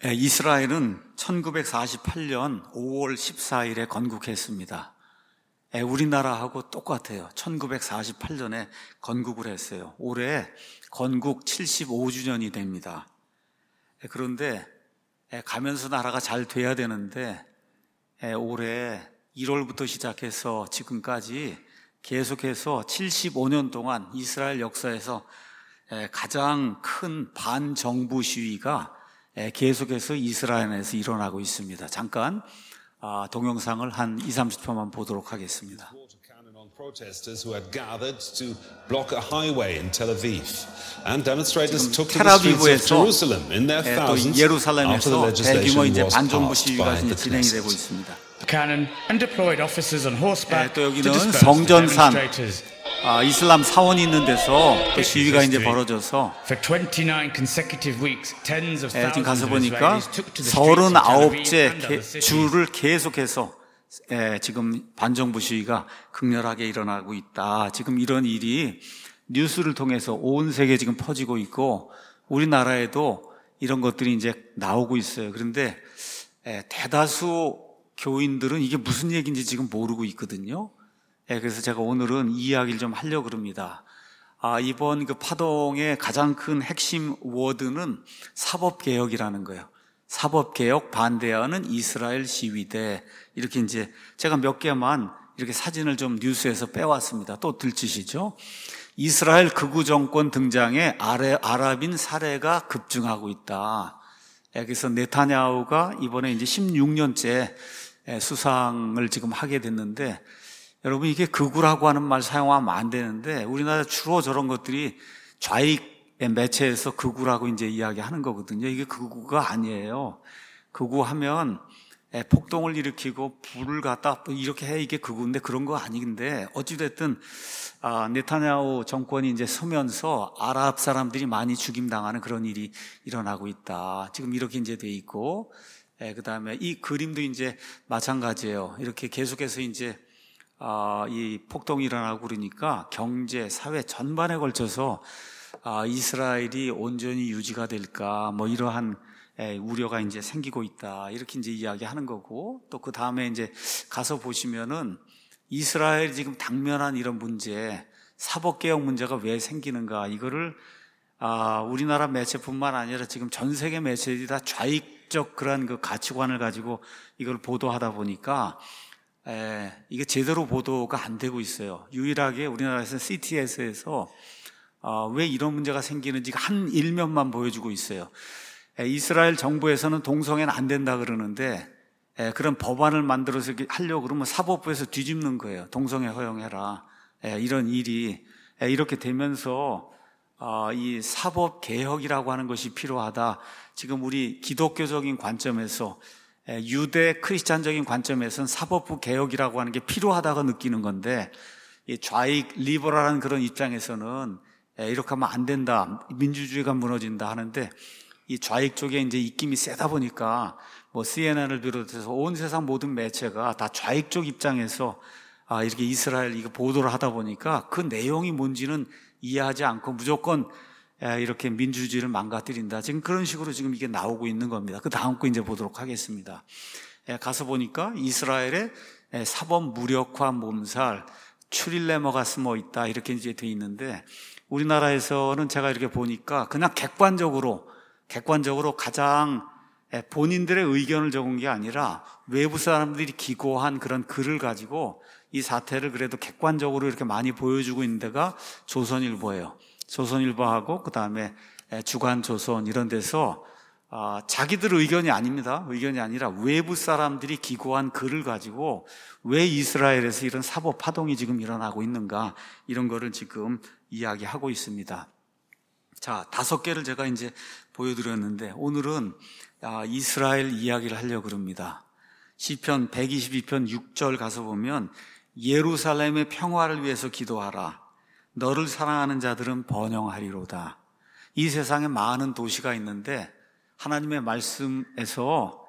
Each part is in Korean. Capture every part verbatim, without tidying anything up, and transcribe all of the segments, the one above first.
이스라엘은 천구백사십팔 년 오월 십사일에 건국했습니다. 우리나라하고 똑같아요. 천구백사십팔 년에 건국을 했어요. 올해 건국 칠십오 주년이 됩니다. 그런데 가면서 나라가 잘 돼야 되는데 올해 일월부터 시작해서 지금까지 계속해서 칠십오 년 동안 이스라엘 역사에서 가장 큰 반정부 시위가 계속해서 이스라엘 내에서 일어나고 있습니다. 잠깐 동영상을 한 이삼십 초만 보도록 하겠습니다. Protesters who had gathered to block a highway in Tel Aviv, and demonstrators took to the streets of Jerusalem in their thousands after the legislation was passed by the Knesset. Cannon and deployed officers on horseback 또 to 여기는 disperse the 성전산 demonstrators. 아, 이슬람 사원이 있는 데서 또 시위가 이제 벌어져서 For twenty-nine consecutive weeks, tens of 예, 지금 가서 thousands of 보니까 Israelis took to the streets of Tel Aviv 서른아홉째 and other cities. 주를 계속해서 예, 지금 반정부 시위가 극렬하게 일어나고 있다. 지금 이런 일이 뉴스를 통해서 온 세계에 지금 퍼지고 있고 우리나라에도 이런 것들이 이제 나오고 있어요. 그런데 예, 대다수 교인들은 이게 무슨 얘기인지 지금 모르고 있거든요. 예, 그래서 제가 오늘은 이 이야기를 좀 하려고 합니다. 아, 이번 그 파동의 가장 큰 핵심 워드는 사법개혁이라는 거예요. 사법개혁 반대하는 이스라엘 시위대. 이렇게 이제 제가 몇 개만 이렇게 사진을 좀 뉴스에서 빼왔습니다. 또 들치시죠? 이스라엘 극우 정권 등장에 아랍인 살해가 급증하고 있다. 예, 그래서 네타냐후가 이번에 이제 십육 년째 수상을 지금 하게 됐는데 여러분 이게 극우라고 하는 말 사용하면 안 되는데 우리나라 주로 저런 것들이 좌익의 매체에서 극우라고 이제 이야기하는 거거든요. 이게 극우가 아니에요. 극우하면 폭동을 일으키고 불을 갖다 이렇게 해 이게 극우인데 그런 거 아닌데 어찌됐든 아, 네타냐후 정권이 이제 서면서 아랍 사람들이 많이 죽임당하는 그런 일이 일어나고 있다. 지금 이렇게 이제 돼 있고 예, 그 다음에 이 그림도 이제 마찬가지예요. 이렇게 계속해서 이제 아, 이 폭동이 일어나고 그러니까 경제, 사회 전반에 걸쳐서 아, 이스라엘이 온전히 유지가 될까 뭐 이러한 에, 우려가 이제 생기고 있다. 이렇게 이제 이야기하는 거고 또 그 다음에 이제 가서 보시면은 이스라엘이 지금 당면한 이런 문제, 사법개혁 문제가 왜 생기는가 이거를 아, 우리나라 매체뿐만 아니라 지금 전 세계 매체들이 다 좌익적 그런 그 가치관을 가지고 이걸 보도하다 보니까 에, 이게 제대로 보도가 안 되고 있어요. 유일하게 우리나라에서 씨티에스에서 어, 왜 이런 문제가 생기는지 한 일면만 보여주고 있어요. 에, 이스라엘 정부에서는 동성애는 안 된다 그러는데 에, 그런 법안을 만들어서 하려고 그러면 사법부에서 뒤집는 거예요. 동성애 허용해라. 에, 이런 일이 에, 이렇게 되면서 어, 이 사법개혁이라고 하는 것이 필요하다. 지금 우리 기독교적인 관점에서 유대 크리스찬적인 관점에서는 사법부 개혁이라고 하는 게 필요하다고 느끼는 건데 이 좌익 리버럴한 그런 입장에서는 이렇게 하면 안 된다, 민주주의가 무너진다 하는데 이 좌익 쪽에 이제 입김이 세다 보니까 뭐 씨엔엔을 비롯해서 온 세상 모든 매체가 다 좌익 쪽 입장에서 아 이렇게 이스라엘 이거 보도를 하다 보니까 그 내용이 뭔지는 이해하지 않고 무조건 이렇게 민주주의를 망가뜨린다. 지금 그런 식으로 지금 이게 나오고 있는 겁니다. 그 다음 거 이제 보도록 하겠습니다. 가서 보니까 이스라엘의 사법 무력화 몸살, 추릴레머가 숨어 있다. 이렇게 이제 돼 있는데 우리나라에서는 제가 이렇게 보니까 그냥 객관적으로, 객관적으로 가장 본인들의 의견을 적은 게 아니라 외부 사람들이 기고한 그런 글을 가지고 이 사태를 그래도 객관적으로 이렇게 많이 보여주고 있는 데가 조선일보예요. 조선일보하고 그 다음에 주간조선 이런 데서 아, 자기들 의견이 아닙니다. 의견이 아니라 외부 사람들이 기고한 글을 가지고 왜 이스라엘에서 이런 사법 파동이 지금 일어나고 있는가 이런 거를 지금 이야기하고 있습니다. 자, 다섯 개를 제가 이제 보여드렸는데 오늘은 아, 이스라엘 이야기를 하려고 합니다. 시편 백이십이 편 육 절 가서 보면 예루살렘의 평화를 위해서 기도하라. 너를 사랑하는 자들은 번영하리로다. 이 세상에 많은 도시가 있는데 하나님의 말씀에서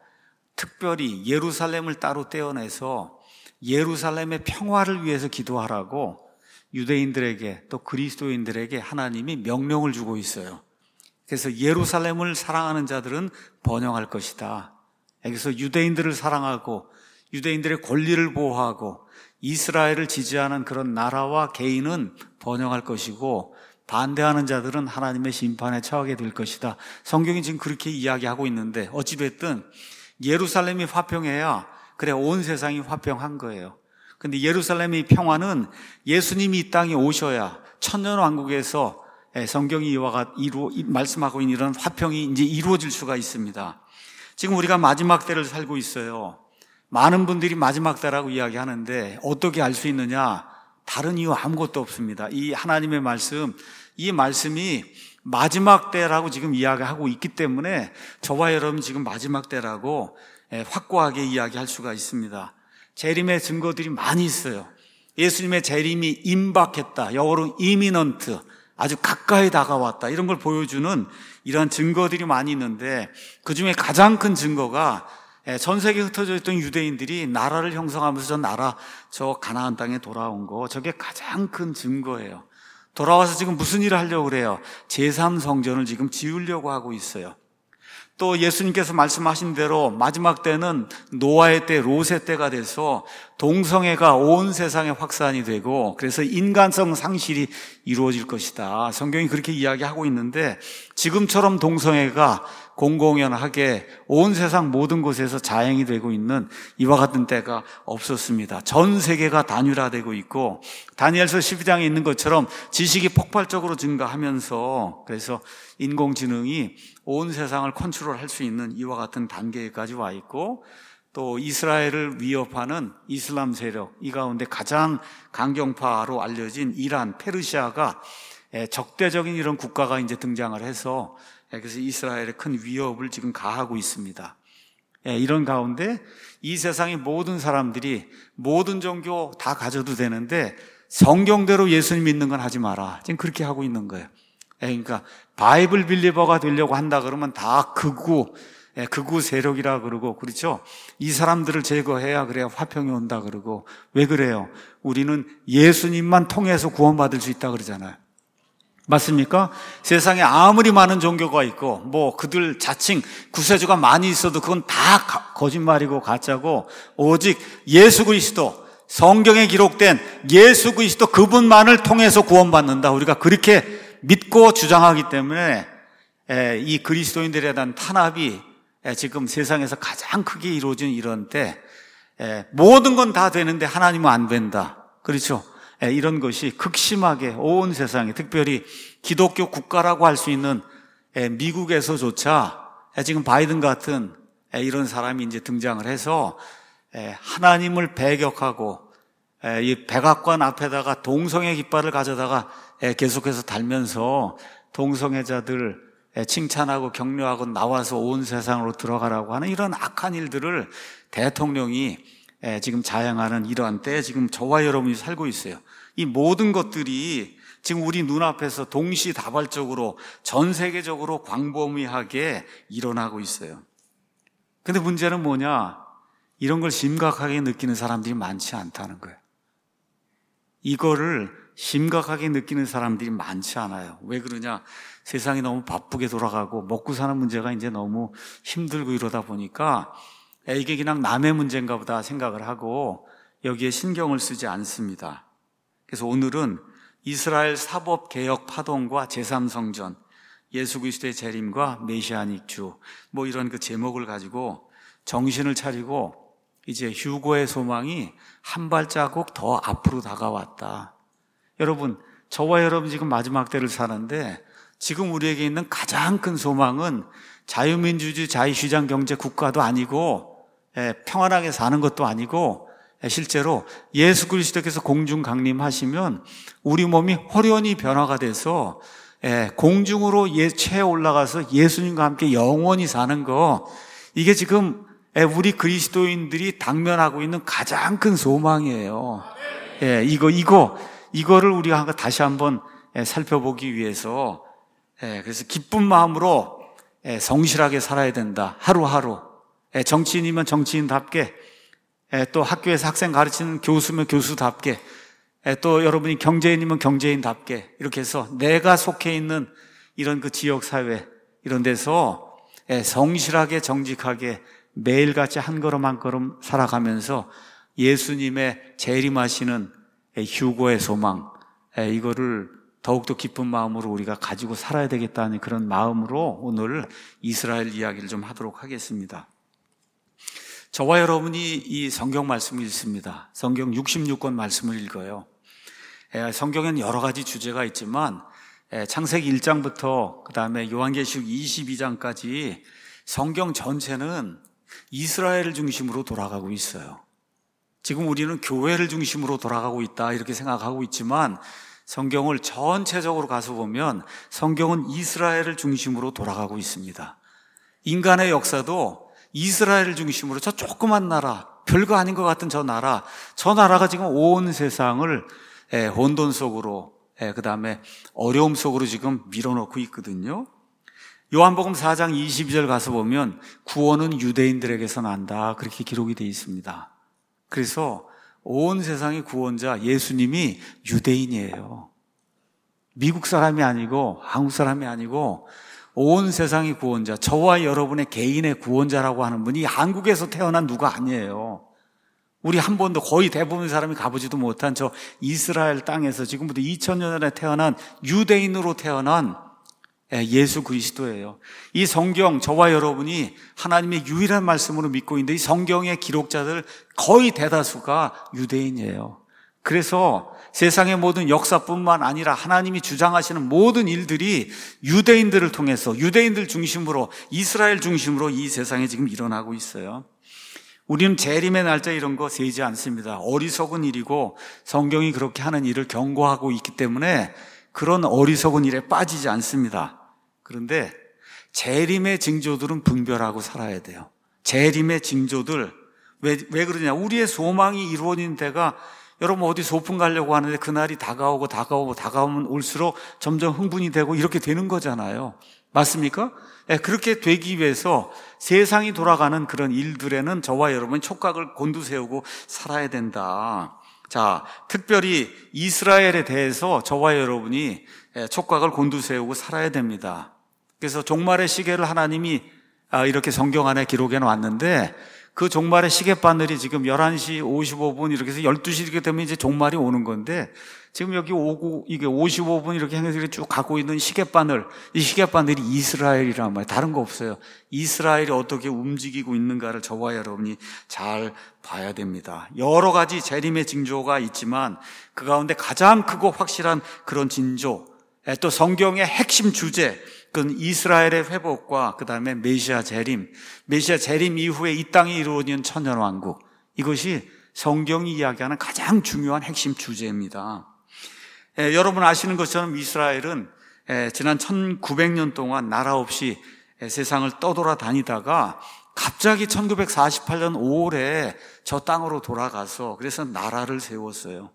특별히 예루살렘을 따로 떼어내서 예루살렘의 평화를 위해서 기도하라고 유대인들에게 또 그리스도인들에게 하나님이 명령을 주고 있어요. 그래서 예루살렘을 사랑하는 자들은 번영할 것이다. 그래서 유대인들을 사랑하고 유대인들의 권리를 보호하고 이스라엘을 지지하는 그런 나라와 개인은 번영할 것이고 반대하는 자들은 하나님의 심판에 처하게 될 것이다. 성경이 지금 그렇게 이야기하고 있는데 어찌됐든 예루살렘이 화평해야 그래 온 세상이 화평한 거예요. 근데 예루살렘의 평화는 예수님이 이 땅에 오셔야 천년왕국에서 성경이 이와 이루 말씀하고 있는 이런 화평이 이제 이루어질 수가 있습니다. 지금 우리가 마지막 때를 살고 있어요. 많은 분들이 마지막 때라고 이야기하는데 어떻게 알 수 있느냐? 다른 이유 아무것도 없습니다. 이 하나님의 말씀, 이 말씀이 마지막 때라고 지금 이야기하고 있기 때문에 저와 여러분 지금 마지막 때라고 확고하게 이야기할 수가 있습니다. 재림의 증거들이 많이 있어요. 예수님의 재림이 임박했다. 영어로 imminent, 아주 가까이 다가왔다. 이런 걸 보여주는 이러한 증거들이 많이 있는데 그중에 가장 큰 증거가 전 세계에 흩어져 있던 유대인들이 나라를 형성하면서 저 나라, 저 가나안 땅에 돌아온 거, 저게 가장 큰 증거예요. 돌아와서 지금 무슨 일을 하려고 그래요? 제삼 성전을 지금 지으려고 하고 있어요. 또 예수님께서 말씀하신 대로 마지막 때는 노아의 때, 롯의 때가 돼서 동성애가 온 세상에 확산이 되고 그래서 인간성 상실이 이루어질 것이다. 성경이 그렇게 이야기하고 있는데 지금처럼 동성애가 공공연하게 온 세상 모든 곳에서 자행이 되고 있는 이와 같은 때가 없었습니다. 전 세계가 단일화되고 있고 다니엘서 십이 장에 있는 것처럼 지식이 폭발적으로 증가하면서 그래서 인공지능이 온 세상을 컨트롤할 수 있는 이와 같은 단계까지 와 있고 또 이스라엘을 위협하는 이슬람 세력, 이 가운데 가장 강경파로 알려진 이란, 페르시아가 적대적인 이런 국가가 이제 등장을 해서 그래서 이스라엘에 큰 위협을 지금 가하고 있습니다. 이런 가운데 이 세상의 모든 사람들이 모든 종교 다 가져도 되는데 성경대로 예수님 믿는 건 하지 마라. 지금 그렇게 하고 있는 거예요. 그러니까 바이블 빌리버가 되려고 한다 그러면 다 극우, 극우 세력이라 그러고 그렇죠. 이 사람들을 제거해야 그래야 화평이 온다 그러고 왜 그래요? 우리는 예수님만 통해서 구원받을 수 있다 그러잖아요. 맞습니까? 세상에 아무리 많은 종교가 있고 뭐 그들 자칭 구세주가 많이 있어도 그건 다 가, 거짓말이고 가짜고 오직 예수 그리스도, 성경에 기록된 예수 그리스도 그분만을 통해서 구원받는다. 우리가 그렇게 믿고 주장하기 때문에 이 그리스도인들에 대한 탄압이 지금 세상에서 가장 크게 이루어진 이런 때 모든 건 다 되는데 하나님은 안 된다. 그렇죠? 이런 것이 극심하게 온 세상에 특별히 기독교 국가라고 할 수 있는 미국에서조차 지금 바이든 같은 이런 사람이 이제 등장을 해서 하나님을 배격하고 이 백악관 앞에다가 동성애 깃발을 가져다가 계속해서 달면서 동성애자들 칭찬하고 격려하고 나와서 온 세상으로 들어가라고 하는 이런 악한 일들을 대통령이 지금 자행하는 이러한 때에 지금 저와 여러분이 살고 있어요. 이 모든 것들이 지금 우리 눈앞에서 동시다발적으로 전 세계적으로 광범위하게 일어나고 있어요. 근데 문제는 뭐냐? 이런 걸 심각하게 느끼는 사람들이 많지 않다는 거예요. 이거를 심각하게 느끼는 사람들이 많지 않아요. 왜 그러냐? 세상이 너무 바쁘게 돌아가고 먹고 사는 문제가 이제 너무 힘들고 이러다 보니까 이게 그냥 남의 문제인가 보다 생각을 하고 여기에 신경을 쓰지 않습니다. 그래서 오늘은 이스라엘 사법개혁 파동과 제삼 성전, 예수 그리스도의 재림과 메시아닉 주, 뭐 이런 그 제목을 가지고 정신을 차리고 이제 휴거의 소망이 한 발자국 더 앞으로 다가왔다. 여러분, 저와 여러분 지금 마지막 때를 사는데 지금 우리에게 있는 가장 큰 소망은 자유민주주의 자유시장 경제 국가도 아니고 평안하게 사는 것도 아니고 실제로 예수 그리스도께서 공중 강림하시면 우리 몸이 홀연히 변화가 돼서 공중으로 최에 올라가서 예수님과 함께 영원히 사는 거, 이게 지금 우리 그리스도인들이 당면하고 있는 가장 큰 소망이에요. 이거 이거 이거를 우리가 다시 한번 살펴보기 위해서 그래서 기쁜 마음으로 성실하게 살아야 된다. 하루하루. 정치인이면 정치인답게, 또 학교에서 학생 가르치는 교수면 교수답게, 또 여러분이 경제인이면 경제인답게, 이렇게 해서 내가 속해 있는 이런 그 지역사회, 이런 데서 성실하게 정직하게 매일같이 한 걸음 한 걸음 살아가면서 예수님의 재림하시는 휴거의 소망, 이거를 더욱더 기쁜 마음으로 우리가 가지고 살아야 되겠다는 그런 마음으로 오늘 이스라엘 이야기를 좀 하도록 하겠습니다. 저와 여러분이 이 성경 말씀을 읽습니다. 성경 육십육 권 말씀을 읽어요. 성경에는 여러 가지 주제가 있지만 창세기 일 장부터 그 다음에 요한계시록 이십이 장까지 성경 전체는 이스라엘을 중심으로 돌아가고 있어요. 지금 우리는 교회를 중심으로 돌아가고 있다 이렇게 생각하고 있지만 성경을 전체적으로 가서 보면 성경은 이스라엘을 중심으로 돌아가고 있습니다. 인간의 역사도 이스라엘을 중심으로 저 조그만 나라, 별거 아닌 것 같은 저 나라, 저 나라가 지금 온 세상을 혼돈 속으로, 그 다음에 어려움 속으로 지금 밀어넣고 있거든요. 요한복음 사 장 이십이 절 가서 보면 구원은 유대인들에게서 난다 그렇게 기록이 되어 있습니다. 그래서 온 세상의 구원자 예수님이 유대인이에요. 미국 사람이 아니고 한국 사람이 아니고 온 세상의 구원자, 저와 여러분의 개인의 구원자라고 하는 분이 한국에서 태어난 누가 아니에요. 우리 한 번도 거의 대부분 사람이 가보지도 못한 저 이스라엘 땅에서 지금부터 이천 년 전에 태어난 유대인으로 태어난 예수 그리스도예요. 이 성경, 저와 여러분이 하나님의 유일한 말씀으로 믿고 있는데 이 성경의 기록자들 거의 대다수가 유대인이에요. 그래서 세상의 모든 역사뿐만 아니라 하나님이 주장하시는 모든 일들이 유대인들을 통해서, 유대인들 중심으로, 이스라엘 중심으로 이 세상에 지금 일어나고 있어요. 우리는 재림의 날짜 이런 거 세지 않습니다. 어리석은 일이고 성경이 그렇게 하는 일을 경고하고 있기 때문에 그런 어리석은 일에 빠지지 않습니다. 그런데 재림의 징조들은 분별하고 살아야 돼요. 재림의 징조들, 왜, 왜 그러냐? 우리의 소망이 이루어진 때가, 여러분 어디 소풍 가려고 하는데 그날이 다가오고 다가오고 다가오면 올수록 점점 흥분이 되고 이렇게 되는 거잖아요. 맞습니까? 네, 그렇게 되기 위해서 세상이 돌아가는 그런 일들에는 저와 여러분 촉각을 곤두세우고 살아야 된다. 자, 특별히 이스라엘에 대해서 저와 여러분이 촉각을 곤두세우고 살아야 됩니다. 그래서 종말의 시계를 하나님이 이렇게 성경 안에 기록해 놨는데 그 종말의 시계바늘이 지금 열한 시 오십오 분 이렇게 해서 열두 시 이렇게 되면 이제 종말이 오는 건데 지금 여기 오고 이게 오십오 분 이렇게 해서 쭉 갖고 있는 시계바늘, 이 시계바늘이 이스라엘이란 말이에요. 다른 거 없어요. 이스라엘이 어떻게 움직이고 있는가를 저와 여러분이 잘 봐야 됩니다. 여러 가지 재림의 징조가 있지만 그 가운데 가장 크고 확실한 그런 징조, 또 성경의 핵심 주제, 그건 이스라엘의 회복과 그 다음에 메시아 재림, 메시아 재림 이후에 이 땅에 이루어진 천년왕국, 이것이 성경이 이야기하는 가장 중요한 핵심 주제입니다. 에, 여러분 아시는 것처럼 이스라엘은 에, 지난 천구백 년 동안 나라 없이 에, 세상을 떠돌아다니다가 갑자기 천구백사십팔 년 오월에 저 땅으로 돌아가서 그래서 나라를 세웠어요.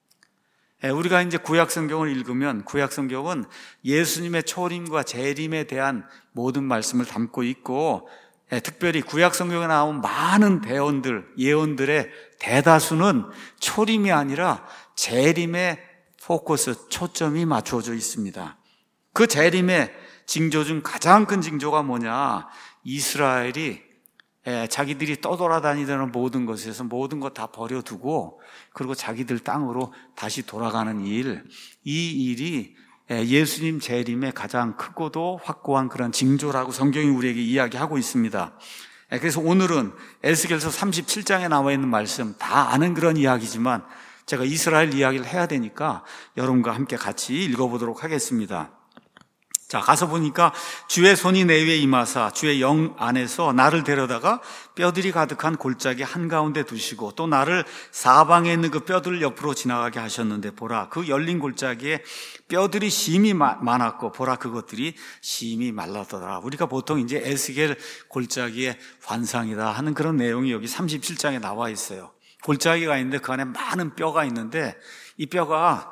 우리가 이제 구약 성경을 읽으면 구약 성경은 예수님의 초림과 재림에 대한 모든 말씀을 담고 있고 특별히 구약 성경에 나온 많은 대언들, 예언들의 대다수는 초림이 아니라 재림의 포커스, 초점이 맞춰져 있습니다. 그 재림의 징조 중 가장 큰 징조가 뭐냐? 이스라엘이 자기들이 떠돌아다니던 모든 것에서 모든 것 다 버려두고 그리고 자기들 땅으로 다시 돌아가는 일, 이 일이 예수님 재림의 가장 크고도 확고한 그런 징조라고 성경이 우리에게 이야기하고 있습니다. 그래서 오늘은 에스겔서 삼십칠 장에 나와 있는 말씀 다 아는 그런 이야기지만 제가 이스라엘 이야기를 해야 되니까 여러분과 함께 같이 읽어보도록 하겠습니다. 자, 가서 보니까 주의 손이 내 위에 임하사 주의 영 안에서 나를 데려다가 뼈들이 가득한 골짜기 한가운데 두시고 또 나를 사방에 있는 그 뼈들 옆으로 지나가게 하셨는데 보라 그 열린 골짜기에 뼈들이 심이 많았고 보라 그것들이 심이 말랐더라. 우리가 보통 이제 에스겔 골짜기의 환상이다 하는 그런 내용이 여기 삼십칠 장에 나와 있어요. 골짜기가 있는데 그 안에 많은 뼈가 있는데 이 뼈가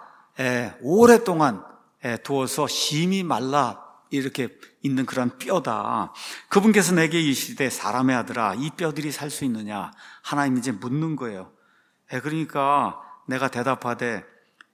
오랫동안 두어서 심이 말라 이렇게 있는 그런 뼈다. 그분께서 내게 이르시되 사람의 아들아 이 뼈들이 살 수 있느냐 하나님이 이제 묻는 거예요. 그러니까 내가 대답하되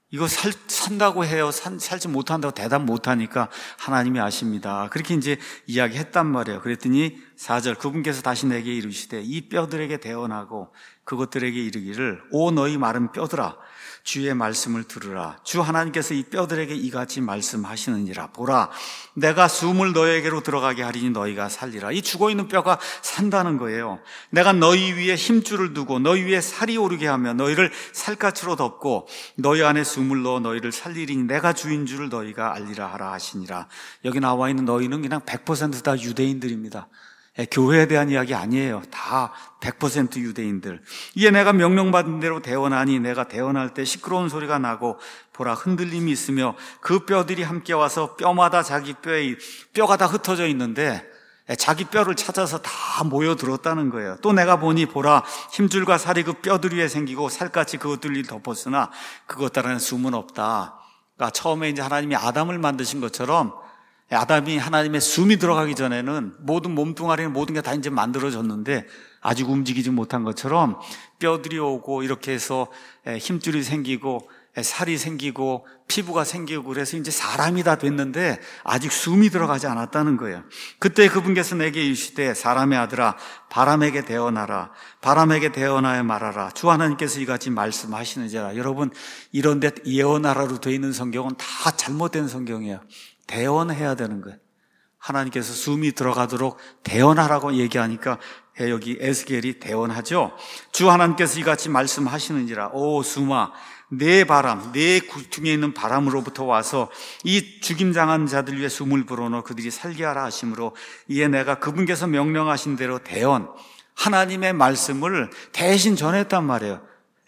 이거 살, 산다고 해요. 산, 살지 못한다고 대답 못하니까 하나님이 아십니다. 그렇게 이제 이야기했단 말이에요. 그랬더니 사 절 그분께서 다시 내게 이르시되 이 뼈들에게 대언하고 그것들에게 이르기를 오 너희 마른 뼈들아 주의 말씀을 들으라. 주 하나님께서 이 뼈들에게 이같이 말씀하시느니라. 보라 내가 숨을 너희에게로 들어가게 하리니 너희가 살리라. 이 죽어있는 뼈가 산다는 거예요. 내가 너희 위에 힘줄을 두고 너희 위에 살이 오르게 하며 너희를 살갗으로 덮고 너희 안에 숨을 넣어 너희를 살리리니 내가 주인 줄을 너희가 알리라 하라 하시니라. 여기 나와 있는 너희는 그냥 백 퍼센트 다 유대인들입니다. 교회에 대한 이야기 아니에요. 다 백 퍼센트 유대인들. 이에 내가 명령받은 대로 대언하니 내가 대언할 때 시끄러운 소리가 나고 보라 흔들림이 있으며 그 뼈들이 함께 와서 뼈마다 자기 뼈에 뼈가 다 흩어져 있는데 자기 뼈를 찾아서 다 모여들었다는 거예요. 또 내가 보니 보라 힘줄과 살이 그 뼈들 위에 생기고 살같이 그것들이 덮었으나 그것 따라는 숨은 없다. 그러니까 처음에 이제 하나님이 아담을 만드신 것처럼 아담이 하나님의 숨이 들어가기 전에는 모든 몸뚱아리는 모든 게 다 이제 만들어졌는데 아직 움직이지 못한 것처럼 뼈들이 오고 이렇게 해서 힘줄이 생기고 살이 생기고 피부가 생기고 그래서 이제 사람이 다 됐는데 아직 숨이 들어가지 않았다는 거예요. 그때 그분께서 내게 이르시되 사람의 아들아 바람에게 대언하라. 바람에게 대언하여 말하라. 주 하나님께서 이같이 말씀하시는지라. 여러분 이런 데 예언하라로 되어 있는 성경은 다 잘못된 성경이에요. 대언해야 되는 거예요. 하나님께서 숨이 들어가도록 대언하라고 얘기하니까 여기 에스겔이 대언하죠. 주 하나님께서 이같이 말씀하시는지라. 오 숨아 내 바람 내 구퉁에 있는 바람으로부터 와서 이 죽임당한 자들 위에 숨을 불어넣어 그들이 살게 하라 하심으로 이에 내가 그분께서 명령하신 대로 대언 하나님의 말씀을 대신 전했단 말이에요.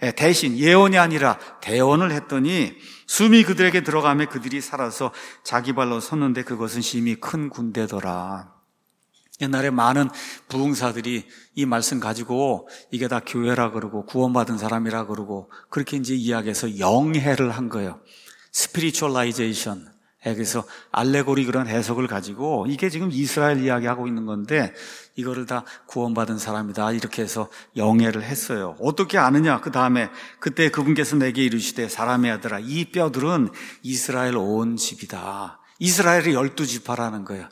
대신 예언이 아니라 대언을 했더니 숨이 그들에게 들어가며 그들이 살아서 자기 발로 섰는데 그것은 심히 큰 군대더라. 옛날에 많은 부흥사들이 이 말씀 가지고 이게 다 교회라 그러고 구원받은 사람이라 그러고 그렇게 이제 이야기해서 영해를 한 거예요. 스피리추얼라이제이션. 그래서 알레고리 그런 해석을 가지고 이게 지금 이스라엘 이야기하고 있는 건데 이거를 다 구원받은 사람이다 이렇게 해서 영해를 했어요. 어떻게 아느냐? 그 다음에 그때 그분께서 내게 이르시되 사람의 아들아 이 뼈들은 이스라엘 온 집이다. 이스라엘의 열두 지파라는 거예요.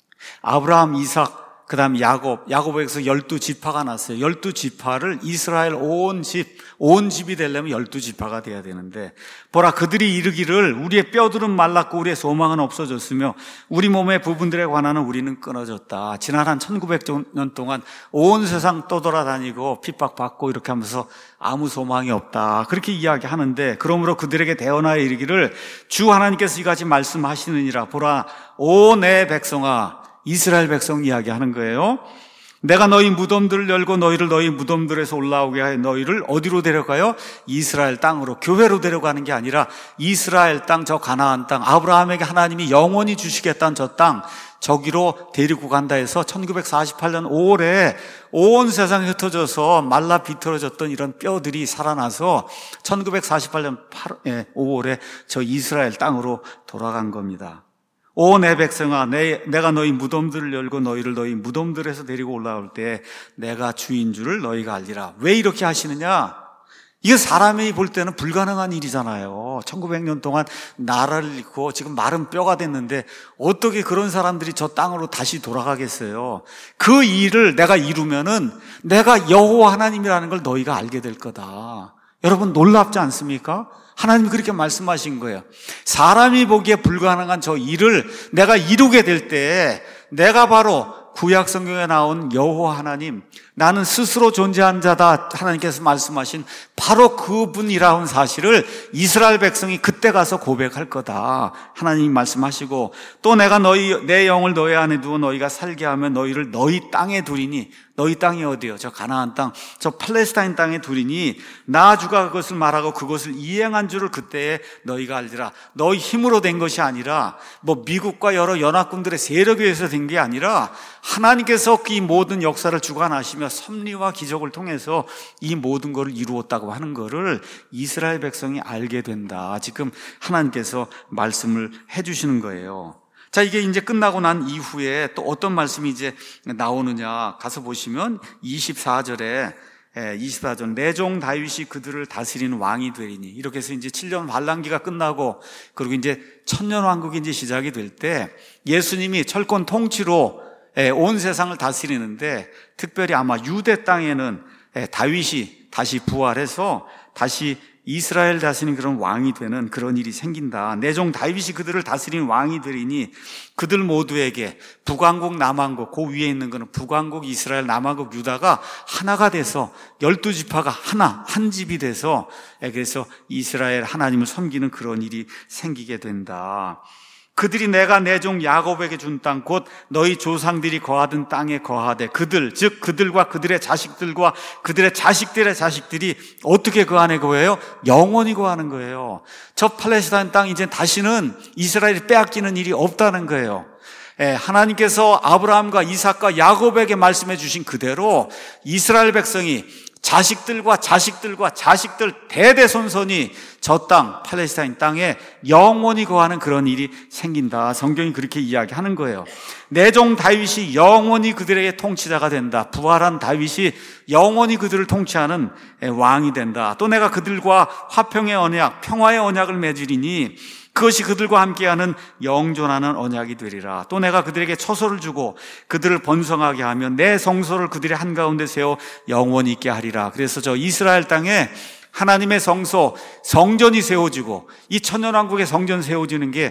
아브라함, 이삭, 그 다음 야곱, 야곱에게서 열두 지파가 났어요. 열두 지파를 이스라엘 온 집, 온 집이 되려면 열두 지파가 돼야 되는데 보라 그들이 이르기를 우리의 뼈들은 말랐고 우리의 소망은 없어졌으며 우리 몸의 부분들에 관하는 우리는 끊어졌다. 지난 한 천구백 년 동안 온 세상 떠돌아다니고 핍박받고 이렇게 하면서 아무 소망이 없다. 그렇게 이야기하는데 그러므로 그들에게 대언하여 이르기를 주 하나님께서 이같이 말씀하시느니라. 보라 오 내 백성아 이스라엘 백성 이야기하는 거예요. 내가 너희 무덤들을 열고 너희를 너희 무덤들에서 올라오게 하여 너희를 어디로 데려가요? 이스라엘 땅으로 교회로 데려가는 게 아니라 이스라엘 땅 저 가나안 땅 아브라함에게 하나님이 영원히 주시겠다는 저 땅 저기로 데리고 간다 해서 천구백사십팔 년 오월에 온 세상에 흩어져서 말라 비틀어졌던 이런 뼈들이 살아나서 천구백사십팔 년 오월에 저 이스라엘 땅으로 돌아간 겁니다. 오 내 백성아 내, 내가 너희 무덤들을 열고 너희를 너희 무덤들에서 데리고 올라올 때 내가 주인 줄을 너희가 알리라. 왜 이렇게 하시느냐? 이게 사람이 볼 때는 불가능한 일이잖아요. 천구백 년 동안 나라를 잃고 지금 마른 뼈가 됐는데 어떻게 그런 사람들이 저 땅으로 다시 돌아가겠어요? 그 일을 내가 이루면은 내가 여호와 하나님이라는 걸 너희가 알게 될 거다. 여러분 놀랍지 않습니까? 하나님이 그렇게 말씀하신 거예요. 사람이 보기에 불가능한 저 일을 내가 이루게 될 때 내가 바로 구약 성경에 나온 여호와 하나님, 나는 스스로 존재한 자다 하나님께서 말씀하신 바로 그분이라는 사실을 이스라엘 백성이 그때 가서 고백할 거다 하나님이 말씀하시고 또 내가 너희 내 영을 너희 안에 두어 너희가 살게 하면 너희를 너희 땅에 두리니 너희 땅이 어디요? 저 가나안 땅, 저 팔레스타인 땅에 두리니 나 주가 그것을 말하고 그것을 이행한 줄을 그때에 너희가 알리라. 너희 힘으로 된 것이 아니라 뭐 미국과 여러 연합군들의 세력에 의해서 된 게 아니라 하나님께서 이 모든 역사를 주관하시며 섭리와 기적을 통해서 이 모든 것을 이루었다고 하는 것을 이스라엘 백성이 알게 된다. 지금 하나님께서 말씀을 해주시는 거예요. 자, 이게 이제 끝나고 난 이후에 또 어떤 말씀이 이제 나오느냐 가서 보시면 이십사 절에 이십사 절 내 종 다윗이 그들을 다스리는 왕이 되리니, 이렇게 해서 이제 칠 년 환란기가 끝나고 그리고 이제 천년 왕국이 이제 시작이 될 때 예수님이 철권 통치로 온 세상을 다스리는데, 특별히 아마 유대 땅에는 다윗이 다시 부활해서 다시 이스라엘 다스리는 그런 왕이 되는 그런 일이 생긴다. 내 종 다윗이 그들을 다스리는 왕이 되리니 그들 모두에게 북왕국 남왕국, 그 위에 있는 거는 북왕국 이스라엘, 남왕국 유다가 하나가 돼서 열두 지파가 하나, 한 집이 돼서, 그래서 이스라엘 하나님을 섬기는 그런 일이 생기게 된다. 그들이 내가 내 종 야곱에게 준 땅 곧 너희 조상들이 거하던 땅에 거하되, 그들 즉 그들과 그들의 자식들과 그들의 자식들의 자식들이 어떻게 그 안에 거해요? 영원히 거하는 거예요. 저 팔레스타인 땅 이제 다시는 이스라엘이 빼앗기는 일이 없다는 거예요. 예, 하나님께서 아브라함과 이삭과 야곱에게 말씀해 주신 그대로 이스라엘 백성이 자식들과 자식들과 자식들 대대손손이 저 땅, 팔레스타인 땅에 영원히 거하는 그런 일이 생긴다. 성경이 그렇게 이야기하는 거예요. 내 종 다윗이 영원히 그들에게 통치자가 된다. 부활한 다윗이 영원히 그들을 통치하는 왕이 된다. 또 내가 그들과 화평의 언약, 평화의 언약을 맺으리니 그것이 그들과 함께하는 영존하는 언약이 되리라. 또 내가 그들에게 처소를 주고 그들을 번성하게 하며 내 성소를 그들의 한가운데 세워 영원히 있게 하리라. 그래서 저 이스라엘 땅에 하나님의 성소, 성전이 세워지고, 이 천년왕국의 성전 세워지는 게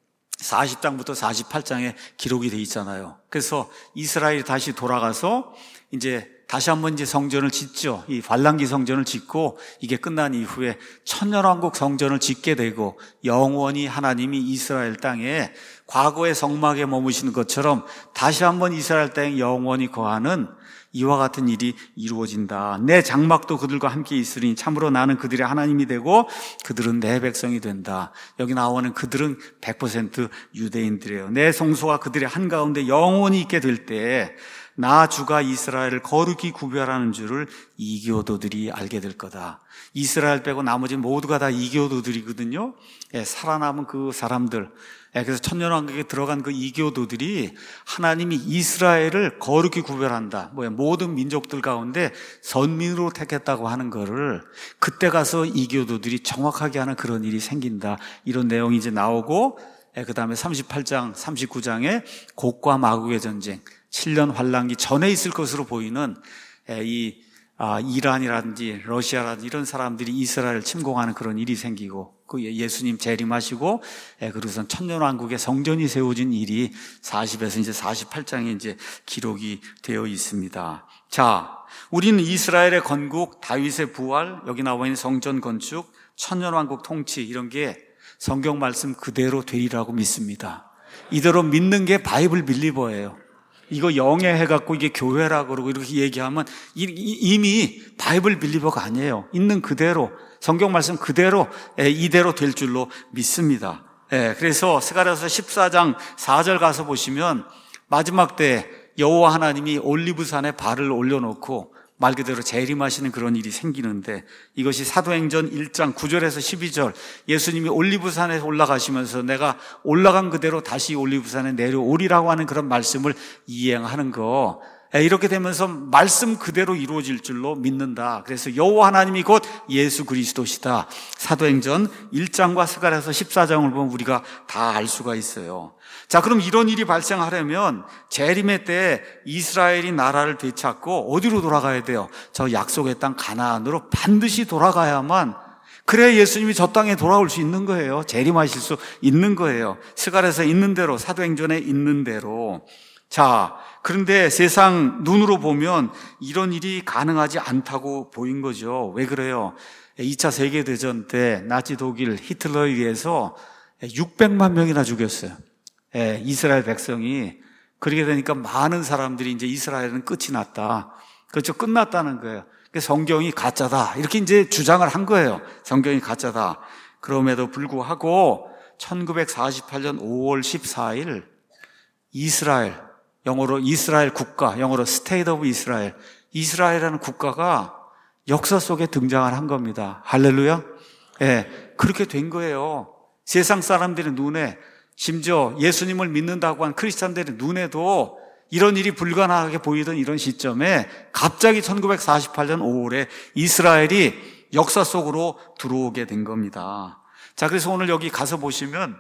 사십 장부터 사십팔 장에 기록이 돼 있잖아요. 그래서 이스라엘이 다시 돌아가서 이제 다시 한번 이제 성전을 짓죠. 이 환란기 성전을 짓고, 이게 끝난 이후에 천년왕국 성전을 짓게 되고, 영원히 하나님이 이스라엘 땅에 과거의 성막에 머무시는 것처럼 다시 한번 이스라엘 땅에 영원히 거하는 이와 같은 일이 이루어진다. 내 장막도 그들과 함께 있으리니 참으로 나는 그들의 하나님이 되고 그들은 내 백성이 된다. 여기 나오는 그들은 백 퍼센트 유대인들이에요. 내 성소가 그들의 한가운데 영원히 있게 될 때 나 주가 이스라엘을 거룩히 구별하는 줄을 이교도들이 알게 될 거다. 이스라엘 빼고 나머지 모두가 다 이교도들이거든요. 예, 살아남은 그 사람들, 예, 그래서 천년왕국에 들어간 그 이교도들이 하나님이 이스라엘을 거룩히 구별한다. 뭐야, 모든 민족들 가운데 선민으로 택했다고 하는 거를 그때 가서 이교도들이 정확하게 하는 그런 일이 생긴다. 이런 내용이 이제 나오고, 예, 그 다음에 삼십팔 장, 삼십구 장에 곡과 마국의 전쟁, 칠 년 환란기 전에 있을 것으로 보이는 이 아, 이란이라든지 러시아라든지 이런 사람들이 이스라엘을 침공하는 그런 일이 생기고, 그 예수님 재림하시고, 그리고선 천년왕국의 성전이 세워진 일이 사십에서 이제 사십팔 장에 이제 기록이 되어 있습니다. 자, 우리는 이스라엘의 건국, 다윗의 부활, 여기 나와 있는 성전 건축, 천년왕국 통치, 이런 게 성경 말씀 그대로 되리라고 믿습니다. 이대로 믿는 게 바이블 빌리버예요. 이거 영예해갖고 이게 교회라고 그러고 이렇게 얘기하면 이미 바이블 빌리버가 아니에요. 있는 그대로, 성경 말씀 그대로 이대로 될 줄로 믿습니다. 그래서 스가랴서 십사 장 사 절 가서 보시면 마지막 때 여호와 하나님이 올리브산에 발을 올려놓고 말 그대로 재림하시는 그런 일이 생기는데, 이것이 사도행전 일 장 구 절에서 십이 절, 예수님이 올리브산에 올라가시면서 내가 올라간 그대로 다시 올리브산에 내려오리라고 하는 그런 말씀을 이행하는 거, 이렇게 되면서 말씀 그대로 이루어질 줄로 믿는다. 그래서 여호와 하나님이 곧 예수 그리스도시다. 사도행전 일 장과 스가랴서 십사 장을 보면 우리가 다 알 수가 있어요. 자, 그럼 이런 일이 발생하려면 재림의 때 이스라엘이 나라를 되찾고 어디로 돌아가야 돼요? 저 약속의 땅 가나안으로 반드시 돌아가야만, 그래야 예수님이 저 땅에 돌아올 수 있는 거예요. 재림하실 수 있는 거예요. 스가랴서 있는 대로, 사도행전에 있는 대로. 자, 그런데 세상 눈으로 보면 이런 일이 가능하지 않다고 보인 거죠. 왜 그래요? 이 차 세계대전 때 나치 독일 히틀러에 의해서 육백만 명이나 죽였어요. 예, 이스라엘 백성이. 그렇게 되니까 많은 사람들이 이제 이스라엘은 끝이 났다. 그렇죠. 끝났다는 거예요. 성경이 가짜다. 이렇게 이제 주장을 한 거예요. 성경이 가짜다. 그럼에도 불구하고 천구백사십팔 년 오월 십사일 이스라엘, 영어로 이스라엘 국가, 영어로 State of Israel, 이스라엘이라는 국가가 역사 속에 등장을 한 겁니다. 할렐루야. 예, 그렇게 된 거예요. 세상 사람들의 눈에, 심지어 예수님을 믿는다고 한 크리스찬들의 눈에도 이런 일이 불가능하게 보이던 이런 시점에 갑자기 천구백사십팔 년 오월에 이스라엘이 역사 속으로 들어오게 된 겁니다. 자, 그래서 오늘 여기 가서 보시면